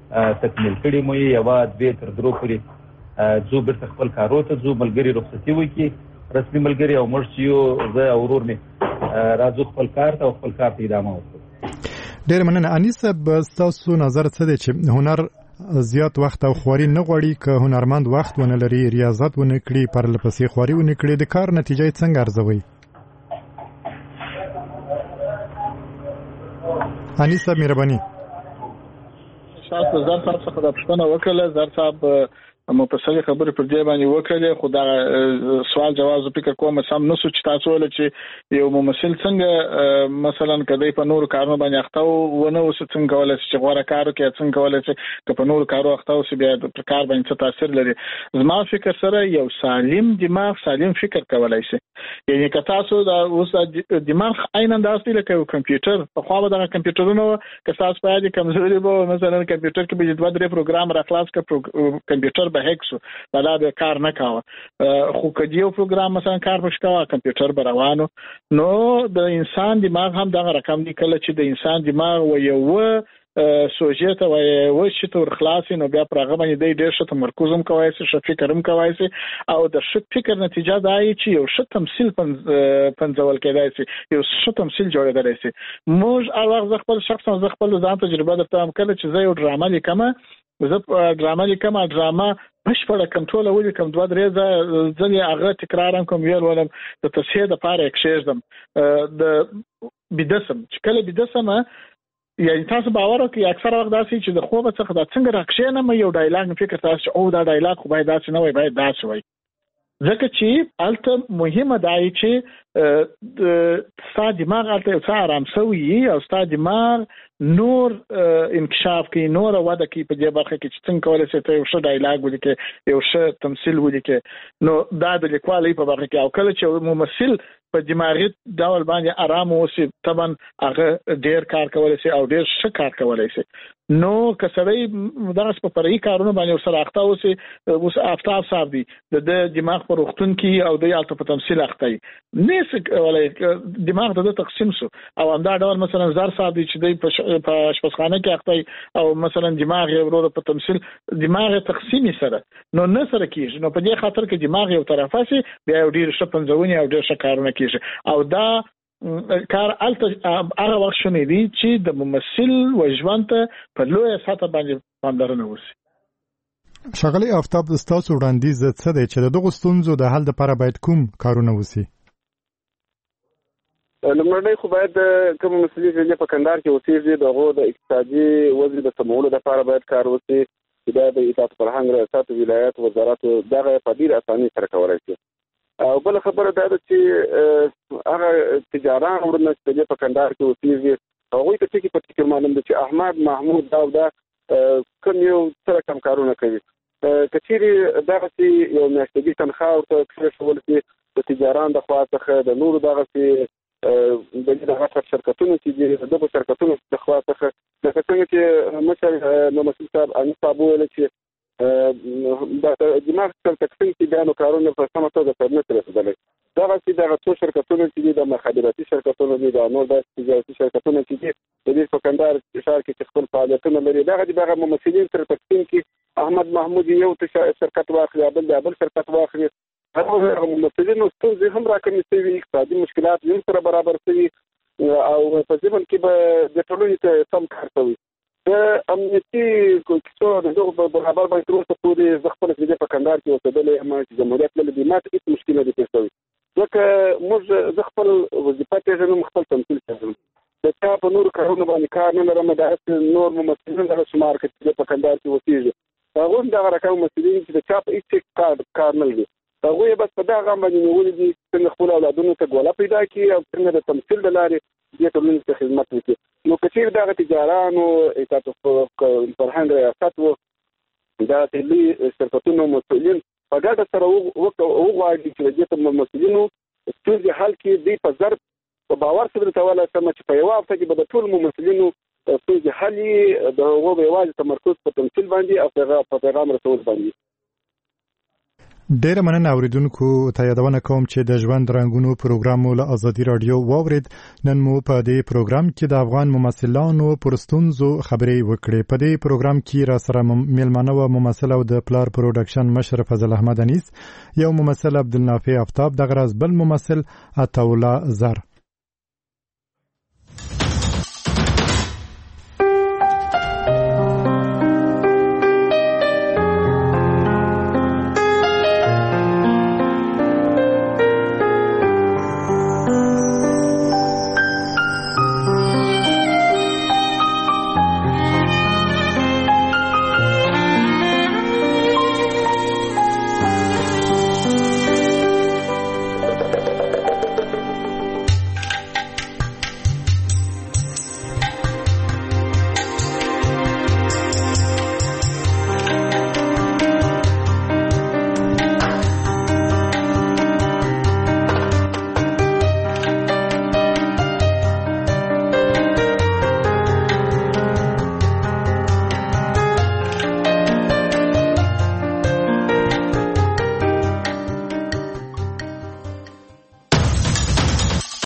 تکمیل کړي مو یو 2 تر 3 پورې زو بیرته خپل کارو ته زو ملګری رخصتي وکړي رسمي ملګری او موږ چې یو زه او ورور مې راځو خپل کار ته او خپل کار ته ادامه ورکړو. ډېر مننه. انیس صاحب ستاسو نظر څه دی چې هنر زیات وخت او خواري نه غواړي که هنرمند وخت ونه لري ریاضت ونه کړي پرلپسې خواري ونه کړي د کار نتیجه څنګه ارزوي؟ انیس صاحب مهرباني. شاید زار صاحب څخه د پښتنه وکړه زار صاحب مفصل خبرې پر دې باندې وکړلې خو دا سوال جواز فکر کوم سم نو چې تاسو ول چې یو ممثل څنګه مثلا کدی په نور کارونه باندې اخته ونه اوس څنګه کولای چې غوړه کارو کې څنګه کولای چې په نور کارو اخته اوس بیا په کار باندې څه تاثیر لري. زما فکر سره یو سالم دماغ سالم فکر کولای شي. یعنی که تاسو دا اوس دماغ عین انداز دی لکه کمپیوټر په خو به دا کمپیوټرونو که تاسو په دې کمزوري به مثلا کمپیوټر کې به 2-3 پروګرام را خلاص کړ کمپیوټر هکسو دا به کار نه کاوه خو کدیو پروګرام مثلا کار پښکا کمپیوټر بروانو نو د انسان دماغ هم دغه رقم دی کله چې د انسان دماغ و یو سوجته و چې تور خلاص نو بیا پرغه باندې د ډېر ښه تمرکز هم کوي چې فکر هم کوي او د ښه فکر نتیجه دای چې یو ښه تمثيل پنځول کېدای شي یو ښه تمثيل جوړېدای شي. موږ هغه خپل شخصا خپل ځان تجربه درته هم کله چې زه یو ډرامه لیکم زه ډرامه لیکم ډرامه بشپړه کنټرول ولیکم 2-3 ځلې هغه تکرار کوم ویل ولم د تصحیح د پاره اکشېږم د بدسم چې کله بدسم یعنی تاسو باور وکړئ اکثر وخت داسې چې د خوب څخه د څنګه راکښینم یو ډایلاګ فکر تاسو او دا ډایلاګ خو باید داسې نه وي باید داسې وي ځکه چې الته مهمه دی چې ستاسو دماغ الته څه آرام شوی او ستاسو دماغ نور انکشاف کوي نور وده کوي په دې برخه کې چې څنګه کولای شي ته یو ښه ډایلاګ ولیکې یو ښه تمثيل ولیکې نو دا د لیکوالۍ په برخه کې او کله چې ممثل په دماغي ډول باندې آرام اوسي طبعا هغه ډیر کار کولای شي او ډیر ښه کار کولای شي. نو کسړی دغه په پرې کارونه باندې سره اخته اوسي اوس آفتاب صاحب دی د دماغ پر وختون کې او د الته په تمثيل اخته نه ولای دماغ ته تقسیم شو او همدا ډول مثلا زار صاحب دی چې په شپږخانه کې اخته او مثلا دماغ یو ورو په تمثيل دماغ تقسیم سره نو نه سره کیږي نو په دې خاطر کې دماغ یو طرفه سي بیا ډیر ښه پنځونی او ډیر ښه کارونه کیږي او دا کار الته هغه وخت شنه دي چې د ممثل وژوند په لوی سطح باندې پاملرنه وشي. شغلي آفتاب د تاسو وړاندیز څه دی چې دغه ستونزو د حل لپاره باید کوم کارونه وشي؟ لمړی خو باید کوم مسلې چې په کندهار کې اوسېږي دغه د اقتصادي وضع د سمولو لپاره باید کار وشي چې د اطاعت فرهنګ ریاست ولایت وزارت دغه په ډیر اسانۍ سره کولای شي. او بل خبره دا ده چې هغه تجاران ورنه چې په کندهار کې اوسېږي هغه ته چې په فکر معلوم دي چې احمد محمود دا کوم یو سره کم کارونه کوي کچېری دا چې یو میاشتګي تنخواه ورته کړی شول چې د تجاران د خوا څخه د نور دغه چې د دغه شرکتونو چې د شرکتونو د خوا څخه د څنګه چې مشر نو مسعود صاحب ان صاحب ویل چې د دماغ څخه تقسیم کې بیان کارونه په سمه توګه ترنه رسیدلې دا چې د څو شرکتونو چې د مخابراتي شرکتونو دي د نور د تجارتي شرکتونو چې دي د دې په کندهار شهر کې خپل فعالیتونه لري دغه ممثلین سره تقسیم کې احمد محمود یو شرکت واخلي بل شرکت واخلي هغه ممثلین ستونزې هم راکمې شوي اقتصادي مشکلات یې سره برابر شوي او په ځمن کې به د ټولنې ته سم کار کوي د امنیتي کوڅو د دغه برابر باندې تر اوسه پورې زه خپل دې په کندهار کې اوسېدلی یم چې جمهوریت له دې ماته هیڅ مشکل نه دي پېښ شوی ځکه موږ زه خپل وظیفه پېژنم خپل تمثیل پېژنم د چا په نورو کارونو باندې کار نه لرم داسې نور ممثلین دغه شمار کې په کندهار کې اوسېږي هغوی هم دغه رقم ممثلین چې د چا په هیڅ کار نه لري هغوی بس په دغه باندې نیولي دي څنګه خپل اولادونو ته ګوله پیدا کړي او څنګه د تمثیل د لارې دې ټولنې ته خدمت وکړي نو که چېرې دغه تجارانو اطاعت فرهنګ ریاست و دغه لوی شرکتونو مسؤلین په ګډه سره وغواړي چې د دې مسؤلینو ستونزې حل کړي دوی په ضرب په باور سره درته ویلی شم چې په یوه هفته کې به د ټولو مسؤلینو ستونزې حل یي د هغو به یوازې تمرکز په تمثیل باندې او په پیغام رسول باندې. ډېر مننه اوریدونکو ته یادونه کوم چې د ژوند رنگونو پروګرام له ازادي رادیو واورید. نن مو په دې پروګرام کې د افغان ممثلانو پرستونزو خبرې وکړې. په دې پروګرام کې را سره میلمانه و ممثل او د پلار پروډکشن مشر فضل احمد انیس، یو ممثل عبدالنافع آفتاب، د غرض بل ممثل عطاءالله زر.